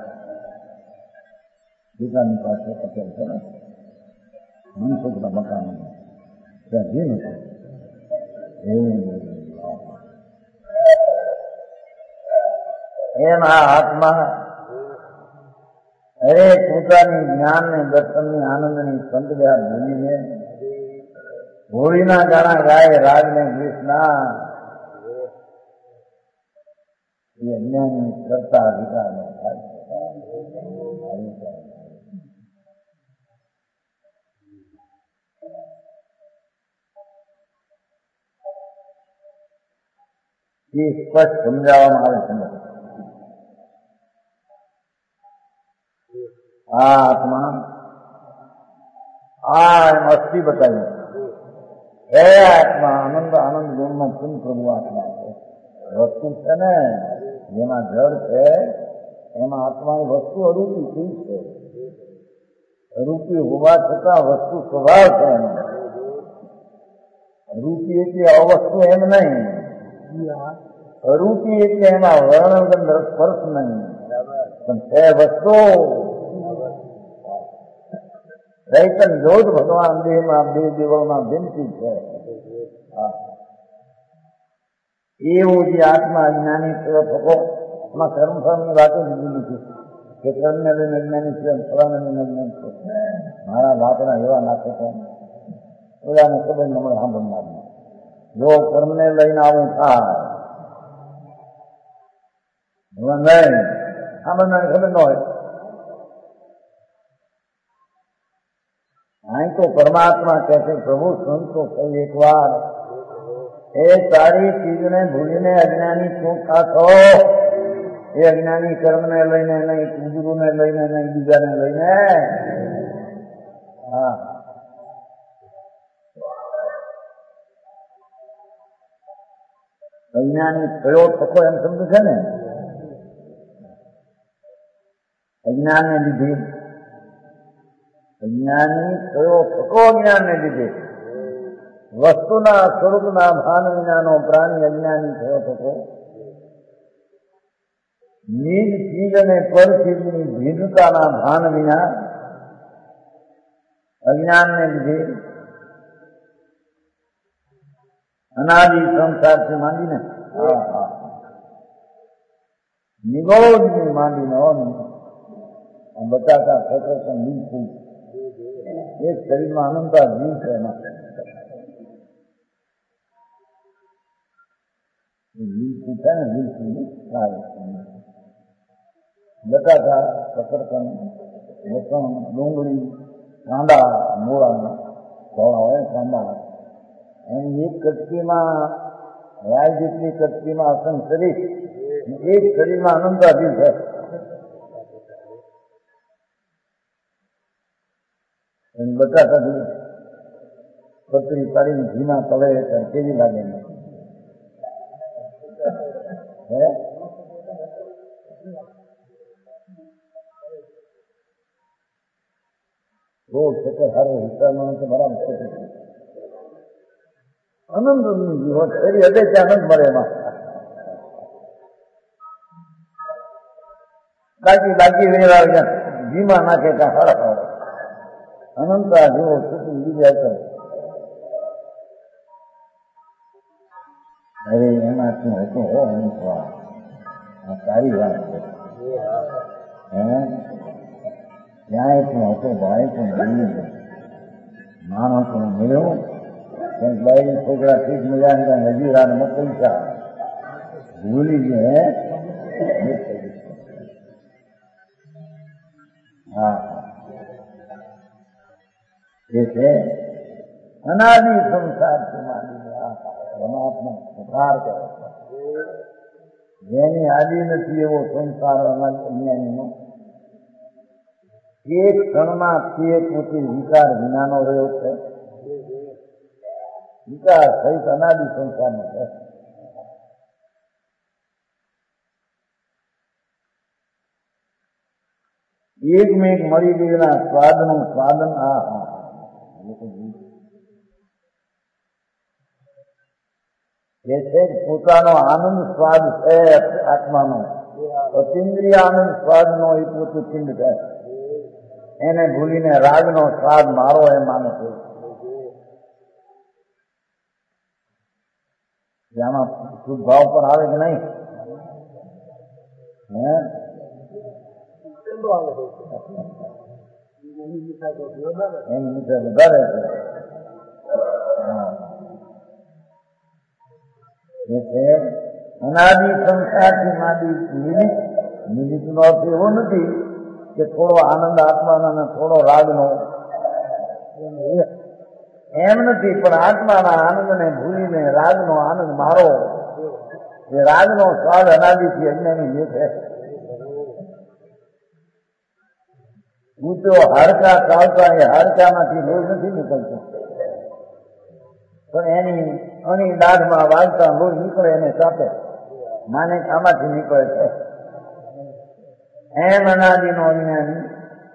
Speaker 3: દીકરાની પાસે અત્યારે છે ને મનસુખના મકાન ત્યાં જી નથી એમ આ હાથમાં અરે પોતાની જ્ઞાન ને દર્શન ની આનંદ ની સંતવ્યા ભૂલીને હોળીના ગાણા ગાય રાગ ને કૃષ્ણા એ અજ્ઞાન કરતા અધિકાર ન થાય. એ સ્પષ્ટ સમજાવવામાં આવે છે. આ આત્મા આ એમ અસ્થિ બતાવ્યું એ આત્મા આનંદ આનંદ ગુણનો પૂર્ણ પ્રભુ આત્મા છે. વસ્તુ છે ને જેમાં જળ છે એમાં આત્માની વસ્તુ અરૂપી થઈ છે. અરૂપી હોવા છતાં વસ્તુ સ્વભાવ છે એનો. અરૂપી એટલે અવસ્તુ એમ નહીં, અરૂપી એટલે એમાં વર્ણગંધ સ્પર્શ નહીં, પણ છે વસ્તુ ચૈતન જોત ભગવાન દેહમાં બે દેવોમાં વિનંતી છે. એવું જે આત્મા અજ્ઞાની સેવા થકો એમાં કર્મ ફળની વાતો લીધી નથી કે કર્મને લઈને અજ્ઞાની છે ફળાને લઈને અજ્ઞાની છે. મારા લાકડા એવા નાખે છે બધાને ખબર ન મળે સાંભળનાર. જો કર્મને લઈને આવું થાય નહીં સાંભળનાર ખબર ન હોય. અહીં તો પરમાત્મા કહે છે પ્રભુ સંતો કહી એક વાર એ સારી ચીજને ભૂલીને અજ્ઞાની શું ખાશો? એ અજ્ઞાની કર્મને લઈને નહીં, કુદરુને લઈને નહીં, બીજાને લઈને. હા અજ્ઞાની કયો થકો એમ સમજુ છે ને. અજ્ઞાનને લીધે અજ્ઞાની કયો થકો અજ્ઞાનને લીધે વસ્તુના સ્વરૂપના ભાન વિનાનો પ્રાણી અજ્ઞાની થયો થતો. નિજ ચીજ અને પરચીજની ભિન્નતાના ભાન વિના અજ્ઞાનને લીધે અનાદિ સંસારથી માંડીને નિગોળની માંડીને આ બટાકા ખેતર પણ બિલકુલ એક શરીરમાં અનંતા જીવ છે. એમાં બિલકુલ છે ને બિલકુલ બટાકા સકરકન લસણ ડુંગળી કાંદા મૂળા ધોળા હોય કાંદા એની એક કટકીમાં રાય જેટલી કટકીમાં અસંગ શરીર એક શરીરમાં અનંતાભી છે. બટાકાથી પતરી પાડીને ઘીના તળે કેવી લાગે હે રોજ સકર સારો વિસ્તારમાં તો બરાબર છે. આનંદ જીવન ફરી હદે છે આનંદ મળે એમાં. બાકી બાકી વેરા ઘીમાં નાખે ત્યાં સારા સારા અનંતા જેવો છૂટી બીજા છે. અરે એમાં શું હતું હો અનંત વાત આ સારી વાત છે. હે ત્યાં પણ હતું ભાઈ પણ મળ્યું માણસ પણ મળ્યો કંઈક બાઈ છોકરા ઠીક મળ્યા ને ત્યાં હજીરા ને મોકલતા ભૂલી ગયા. હા એ છે અનાદિ સંસારથી માંડીને આ પરમાત્મા પ્રકાર કરે છે. જેની આદિ નથી એવો સંસાર અજ્ઞાનીનો એક ક્ષણમાં તે પોતે વિકાર વિનાનો રહ્યો છે. વિકાર સહિત અનાદિ સંસારનો છે. એકમેક મળી ગયેલા સ્વાદનું સ્વાદન આ હા એ છે પોતાનો આનંદ સ્વાદ છે આત્માનો અતિન્દ્રિય આનંદ સ્વાદનો એ પોતે પિંડ છે. એને ભૂલીને રાગનો સ્વાદ મારો એ માને છે. આમાં શુદ્ધ ભાવ પણ આવે કે નહીં? હે એની મીઠા વધારે છે. અનાદિ સંસારથી માંડી નિમિત્ત. નિમિત્ત નો અર્થ એવો નથી કે થોડો આનંદ આત્માના થોડો રાગનો, એમ નથી. પણ આત્માના આનંદને ભૂલીને રાગનો આનંદ મારો, એ રાગનો સ્વાદ અનાદિથી અજ્ઞાની જે છે. ઊંચો હાડકા ચાલતા એ હાડકામાંથી લોહી નથી નીકળતું, પણ એની અણી દાઢમાં વાગતા લોહી નીકળે એને ચાપે, માને આમાંથી નીકળે છે. એમ અનાદિનો અજ્ઞાની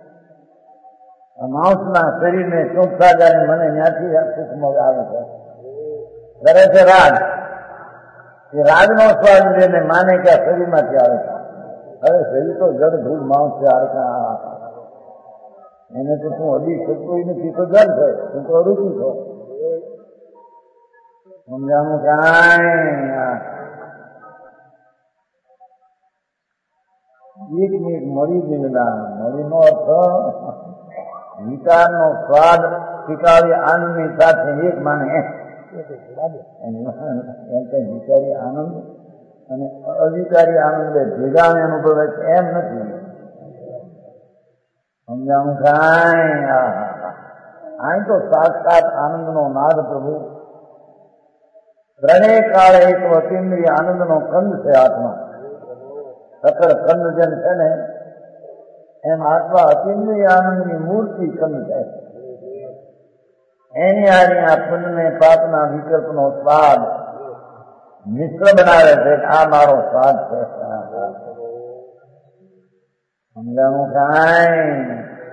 Speaker 3: માણસના શરીરને ચોખ્ખા જાય મને ત્યાંથી સુખમ આવે છે, કરે છે રાગ. એ રાગનો સ્વાદ લઈને માને કે આ શરીરમાંથી આવે છે. હવે શરીર તો જડ ધૂળ માણસ છે, હાડકા એને તો શું અડી શકતું નથી, તો જડ છે, તું તો અરુચિ છો. સમજાનું કાંઈ એક મિનિટ મળી ગયેલા મળીનો અર્થ વિકારનો સ્વાદ સ્વીકારી આનંદની સાથે એક માને વિકારી આનંદ અને અધિકારી આનંદ ભેગા અનુભવે છે એમ નથી. સમજાવું કાંઈ અહીં તો સાક્ષાત આનંદનો નાદ પ્રભુ ત્રણેય કાળે એક અતિન્દ્રિય આનંદનો કંદ છે આત્મા. સકળ કંદ જેમ છે ને એમ આત્મા અતિન્દ્રિય આનંદની મૂર્તિ કંદ છે. એની હારી આ પુણ્યને પાપના વિકલ્પનો સ્વાદ મિશ્ર બનાવે છે. આ મારો સ્વાદ છે. સમજાવું કાંઈ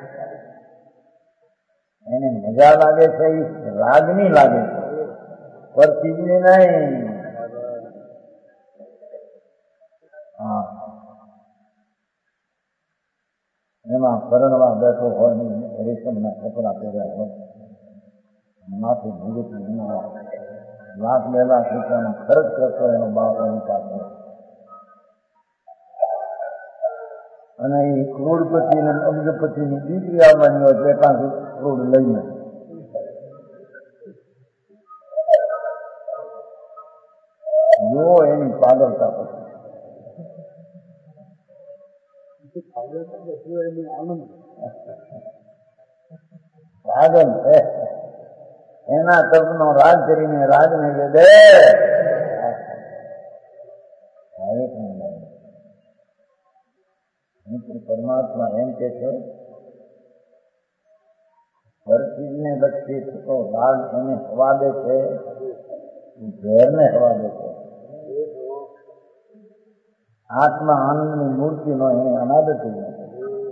Speaker 3: એને મજા લાગે છે, એ રાગની લાગે છે, પર ચીજની નહીં. હા એમાં પરણવા બેઠો હોય ને રેશમના કપડા પહેર્યા હોય, માથે ભૂગતું લાખ બે લાખ રૂપિયાનો ખર્ચ કરતો એનો બાપ એની પાસે, અને એ કરોડપતિ અને અબજપતિની દીકરી આવવાની હોય બે પાંચ કરોડ લઈને જો એની પાગલતા પછી પાગલ છે. એના તપનો રાગ કરીને રાગને લીધે પરમાત્મા એમ કે છે હરચીજને લક્ષી થતો રાગ એને હવા દે છે, ઝેરને હવા દે છે. આત્મા આનંદની મૂર્તિનો એને અનાદ થઈ જાય.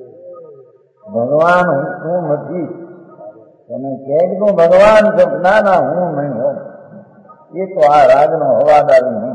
Speaker 3: ભગવાન હું નથી, તમે કહે તો ભગવાન છો, ના ના હું નહીં હોઉં, એ તો આ રાગનો હવાદારી નહીં.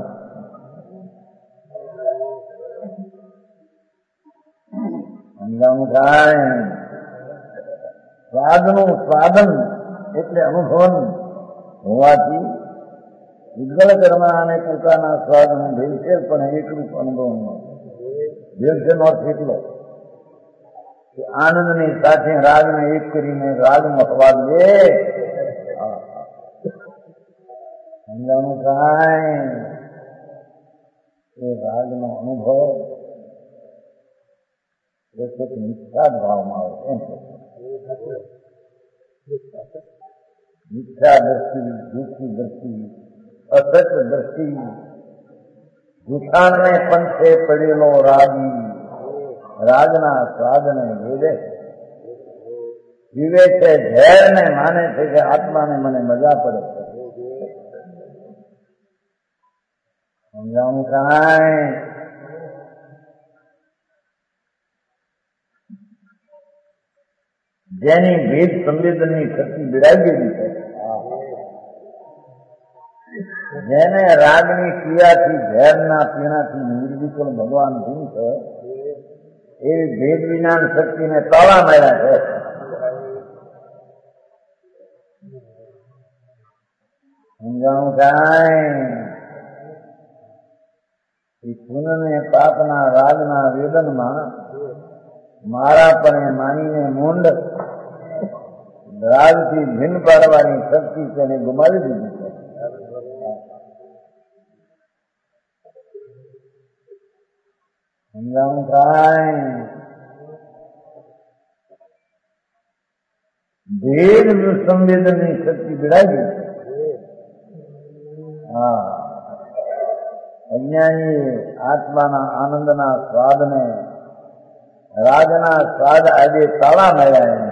Speaker 3: સમજાવું કાંઈ સ્વાદનું સ્વાદન એટલે અનુભવન હોવાથી ઉજ્જવળ કર્મા અને પોતાના સ્વાદનું ભેળસેળ પણ એકરૂપ અનુભવમાં ભેળસેળનો અર્થ એટલો કે આનંદની સાથે રાગને એક કરીને રાગનો સ્વાદ લે. સમજાનું કાંઈ એ રાગનો અનુભવ એક મિથ્યા ભાવમાં આવે એમ મિથ્યા દ્રષ્ટિ, જૂઠી દ્રષ્ટિ, અસત દ્રષ્ટિ, જૂઠાણને પંથે પડેલો રાગી રાગના સ્વાદને ભેદે જીવે છે, ઝેરને માને છે કે આત્માને મને મજા પડે છે. સમજાવું કાંઈ જેની ભેદ સંવેદનની શક્તિ બિરાગેલી છે જેને રાગની ક્રિયાથી ઝેરના પીણાથી નિર્વિકલ ભગવાન ભીમ છે એવી ભેદ વિજ્ઞાન શક્તિને તાળા માર્યા છે. સમજાણું કાંઈ પુનઃને પાપના રાગના વેદનમાં મારા પણ માનીને મૂંડ રાગથી ભિન્ન પાડવાની શક્તિ તેને ગુમાવી દીધી છે. સમજાણું કાંઈ ભેદ સંવેદનની શક્તિ બિડાવી છે. હા, અજ્ઞાની આત્માના આનંદના સ્વાદને રાગના સ્વાદ આજે તાળા માર્યા.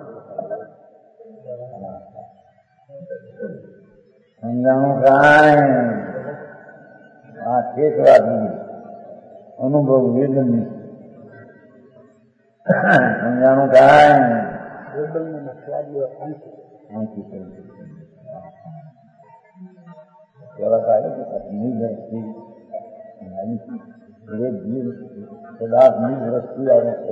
Speaker 3: સમજાણું કાંઈ આ ઠેકવાથી અનુભવ વેદનની. સમજાણું કાંઈ પદાર્થ ની વસ્તુ આવે છે.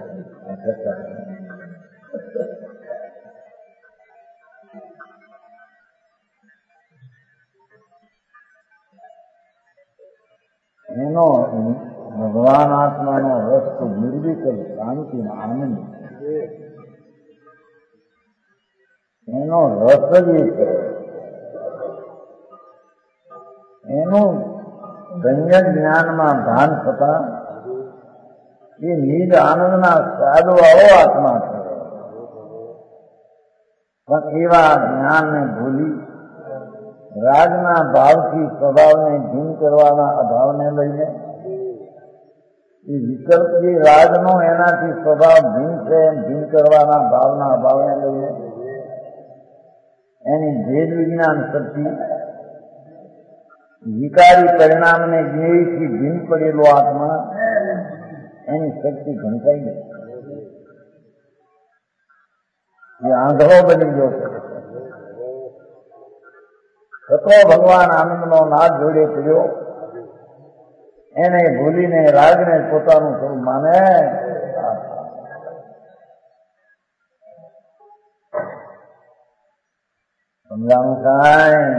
Speaker 3: એનો ભગવાન આત્માનો રસ તો નિર્વિકલ શાંતિ આનંદ, એનો રસ જ એ છે. એનું ધન્ય જ્ઞાનમાં ભાન થતા એ નિજ આનંદના સ્વાદ વાળો આત્મા છે. પણ એવા જ્ઞાનને ભૂલી રાગના ભાવથી સ્વભાવને ભીન કરવાના અભાવને લઈને એ વિકલ્પ જે રાગનો એનાથી સ્વભાવ ભીન છે એમ ભીન કરવાના ભાવના અભાવને લઈને એની ભેદ વિજ્ઞાન શક્તિ વિકારી પરિણામને જ્ઞેયથી ભીન પડેલો આત્મા એની શક્તિ ઘંટાઈ ગઈ. એ આંધળો બની ગયો છે. છતો ભગવાન આનંદનો નાદ જોડે પડ્યો, એને ભૂલીને રાગને પોતાનું સ્વરૂપ માને. સમજાણું કાંઈ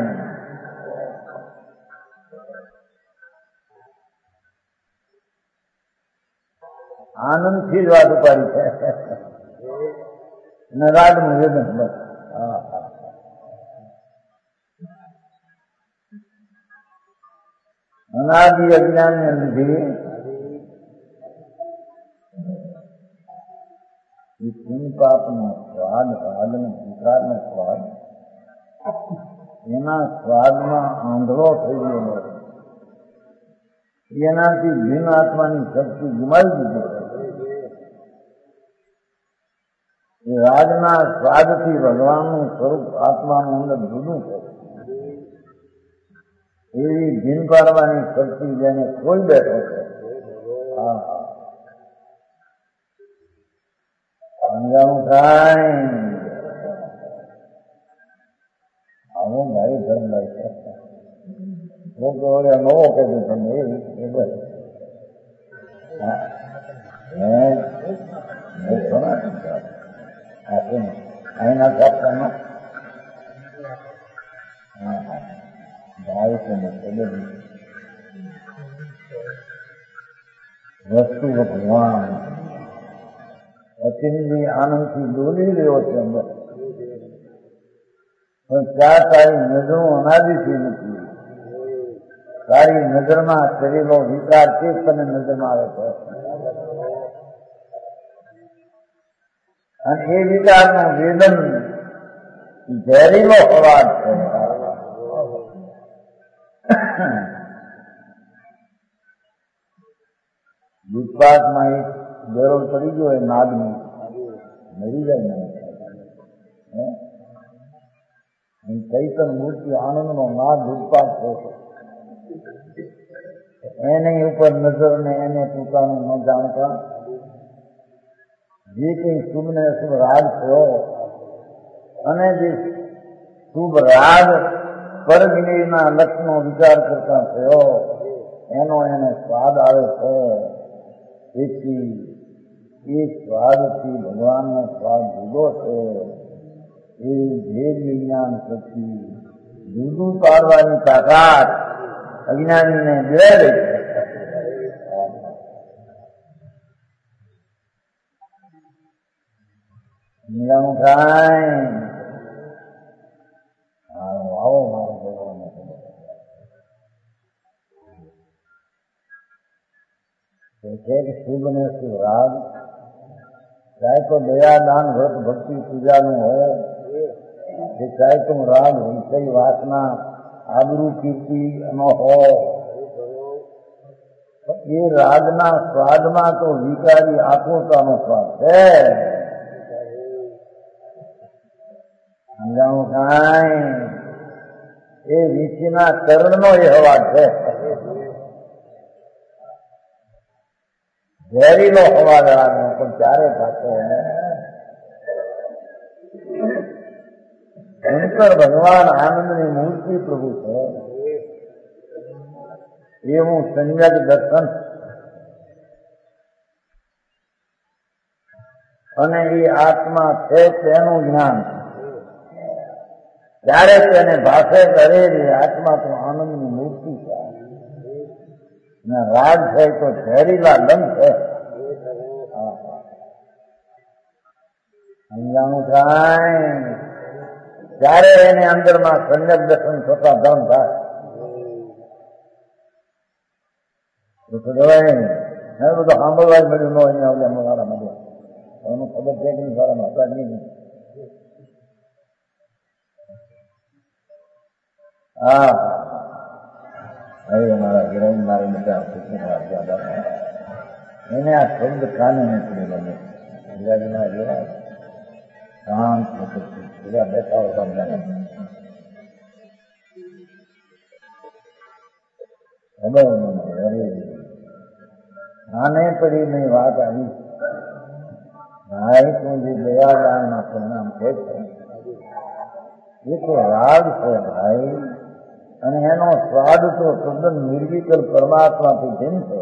Speaker 3: આનંદથી જ વાત ઉપાડી છે ને રાગનું વેદન. બસ હા હા અનાદિ અજ્ઞાનને લીધે એ પુન પાપનો સ્વાદ, રાગનો વિકારનો સ્વાદ, એના સ્વાદમાં આંધળો થઈ ગયેલો, એનાથી ભીન આત્માની શક્તિ ગુમાવી દીધી. એ રાજના સ્વાદથી ભગવાનનું સ્વરૂપ આત્માનું અંદર જુદું છે. એવી ભીન પાડવાની શક્તિ જેને ખોઈ બેઠો છે. હા સમજાણું કાંઈ આવો ભાઈ ધર્મ ભાઈ છે. લોકો નવો કહેતું તમે એ બસ અહીંના કાપતામાં હા હા ભાઈ છે વસ્તુ ભગવાન અતિન્દ્રિય આનંદથી ડોલી રહ્યો છે અંદર. પણ ત્યાં તારી નજરો અનાદિથી નથી. તારી નજરમાં કરેલો વિચાર તે તને નજરમાં આવે છે અને એ વિચારનું વેદન ઝેરીલો અવાજ છે. દૂધપાકમાં એક ગરોળ પડી ગયો એ નાગની મરી જાય ને ચૈતન મૂર્તિ આનંદનો નાગ દૂધપાક છે. એની ઉપર નજર ને એને પોતાનું ન જાણતા જે કઈ શુભ ને અશુભ રાગ થયો અને જે શુભ રાગ પરવિનયના લક્ષનો વિચાર કરતા થયો એનો એને સ્વાદ આવે છે. તેથી એ સ્વાદથી ભગવાનનો સ્વાદ જુદો છે. એ ભેદ વિજ્ઞાન પછી જુદું પાડવાની તાકાત અજ્ઞાનીને બે રહી છે. સમજાણું થાય? આવો મારો ભગવાન છે કે શુભ ને શુભ રાગ ચાહે તો દયા દાન વ્રત ભક્તિ પૂજાનું હોય કે ચાહે તો રાગ વિષય વાસના આબરૂ કીર્તિ નો હોય, એ રાગના સ્વાદમાં તો વિકારી આત્મતાનો સ્વાદ છે. સમજાણું કાંઈ? એ વીછીના કર્ણનો એ હવા છે. ઝેરીલો હવા રાગનો પણ ચારે પાછો શંકર ભગવાન આનંદની મૂર્તિ પ્રભુ છે. એવું સંયક દર્શન અને એ આત્મા છે તેનું જ્ઞાન ત્યારે તેને ભાષે કરે એ આત્મા તો આનંદની મૂર્તિ છે. રાગ છે તો ઝેરીલા દંડ છે. સમજાણું થાય? ત્યારે એને અંદરમાં સંયક દર્શન થતા ધર્મ થાય. બધું સાંભળવા જ મળ્યું ન હોય ઓલા મારા મળે એનું ખબર છે કે નહીં સારા હતા નહીં. હા હવે મારા હિરોઈન મારી બધા એને આ શબ્દ કાને નીકળી લાગે ગુજરાતીના જેવા શાંત બધા બેઠા હોય ખબર નહીં નાને પડી નહીં વાત આવી. ભાઈ તું જે દયાદાનના પરિણામ છે એ તો રાગ છે ભાઈ, અને એનો સ્વાદ તો તદ્દન નિર્વિકલ પરમાત્માથી ભિન્ન છે.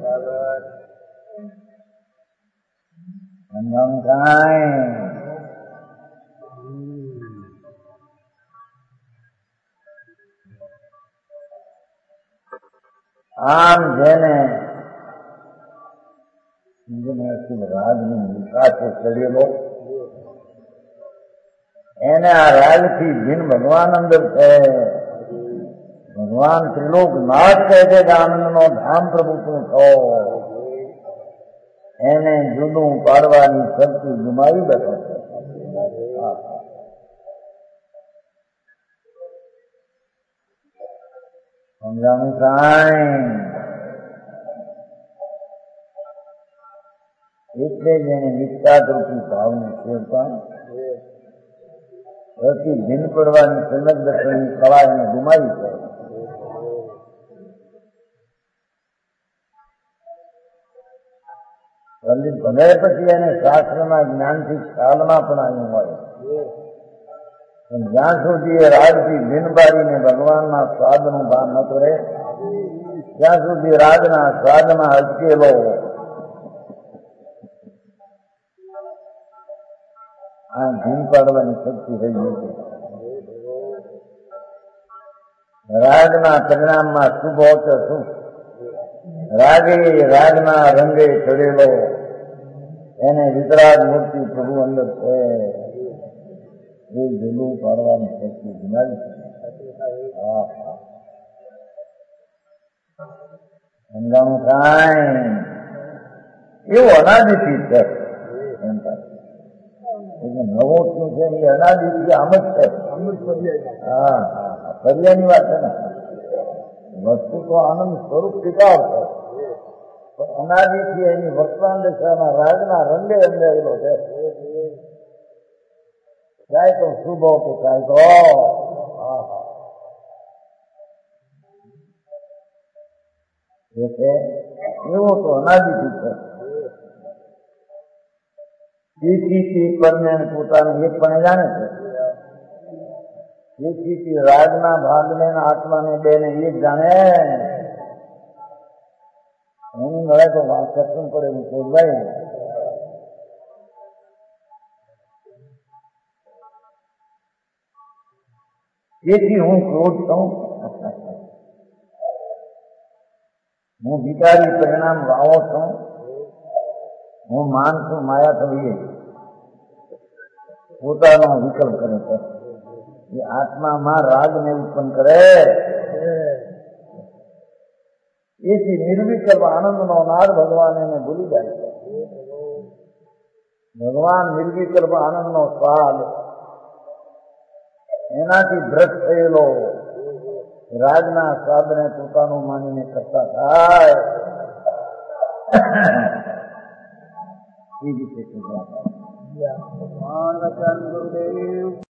Speaker 3: આમ જેને રાજની નિકાસે ચડેલો એને આ રાજથી ભિન્ન ભગવાન અંદર છે. ભગવાન ત્રિલોક નાથ કહે છે કે આનંદનો ધામ પ્રભુ તું છો. એને જુદું પાડવાની શક્તિ ગુમાવી બેઠો છે. સમજાણું કાંઈ? એટલે જ એને નિષ્ઠારૂપી ભાવને છેડતા એથી ભિન્ન પડવાની સંયક દર્શનની કળા એને ગુમાવી છે. ભલે પછી એને શાસ્ત્રના જ્ઞાનથી ખ્યાલમાં પણ આવ્યું હોય, પણ જ્યાં સુધી એ રાજથી ભિન્ન પાડીને ભગવાનના સ્વાદનું ભાન ન કરે ત્યાં સુધી રાજના સ્વાદમાં અટકેલો આ ભીન પાડવાની શક્તિ રહી નથી. રાજના પરિણામમાં શુભ કે શુભ રાગે રાજના રંગે ચડેલો એને વિતરાગ મૂર્તિ પ્રભુ અંદર છે. એ જુદું પાડવાની શક્તિ ગુમાવી છે. સમજાણું કાંઈ? એવું અનાદિથી છે. નવો શું છે એ અનાદિથી આમ જ છે. હા હા પર્યાયની વાત છે ને. વસ્તુ તો આનંદ સ્વરૂપ સ્વીકાર છે, પણ અનાદિથી એની વર્તમાન દશાના રાજના રંગે રંગાયેલો છે. ચાહે તો શુભ કે ચાહે તો એવો તો અનાદિથી છે. તેથી તે પરને પોતાનું એક પણ જાણે છે. તેથી રાગના ભાગને આત્માને બે ને એક જાણે એની મળે તો વાત સત્સંગ પડે ભાઈ. તેથી હું ક્રોધ છું, હું વિકારી પરિણામ વાવો છું, હું માન છું, માયા છું. એ પોતાનો વિકલ્પ કરે છે. એ આત્મામાં રાગને ઉત્પન્ન કરે. એથી નિર્વિકલ્પ આનંદનો નાદ ભગવાન એને ભૂલી જાય છે. ભગવાન નિર્વિકલ્પ આનંદનો સ્વાદ એનાથી ભ્રષ્ટ થયેલો રાજના સ્વાદને પોતાનું માનીને કરતા થાય એ રીતે ભગવાન વચન ગુરુદેવ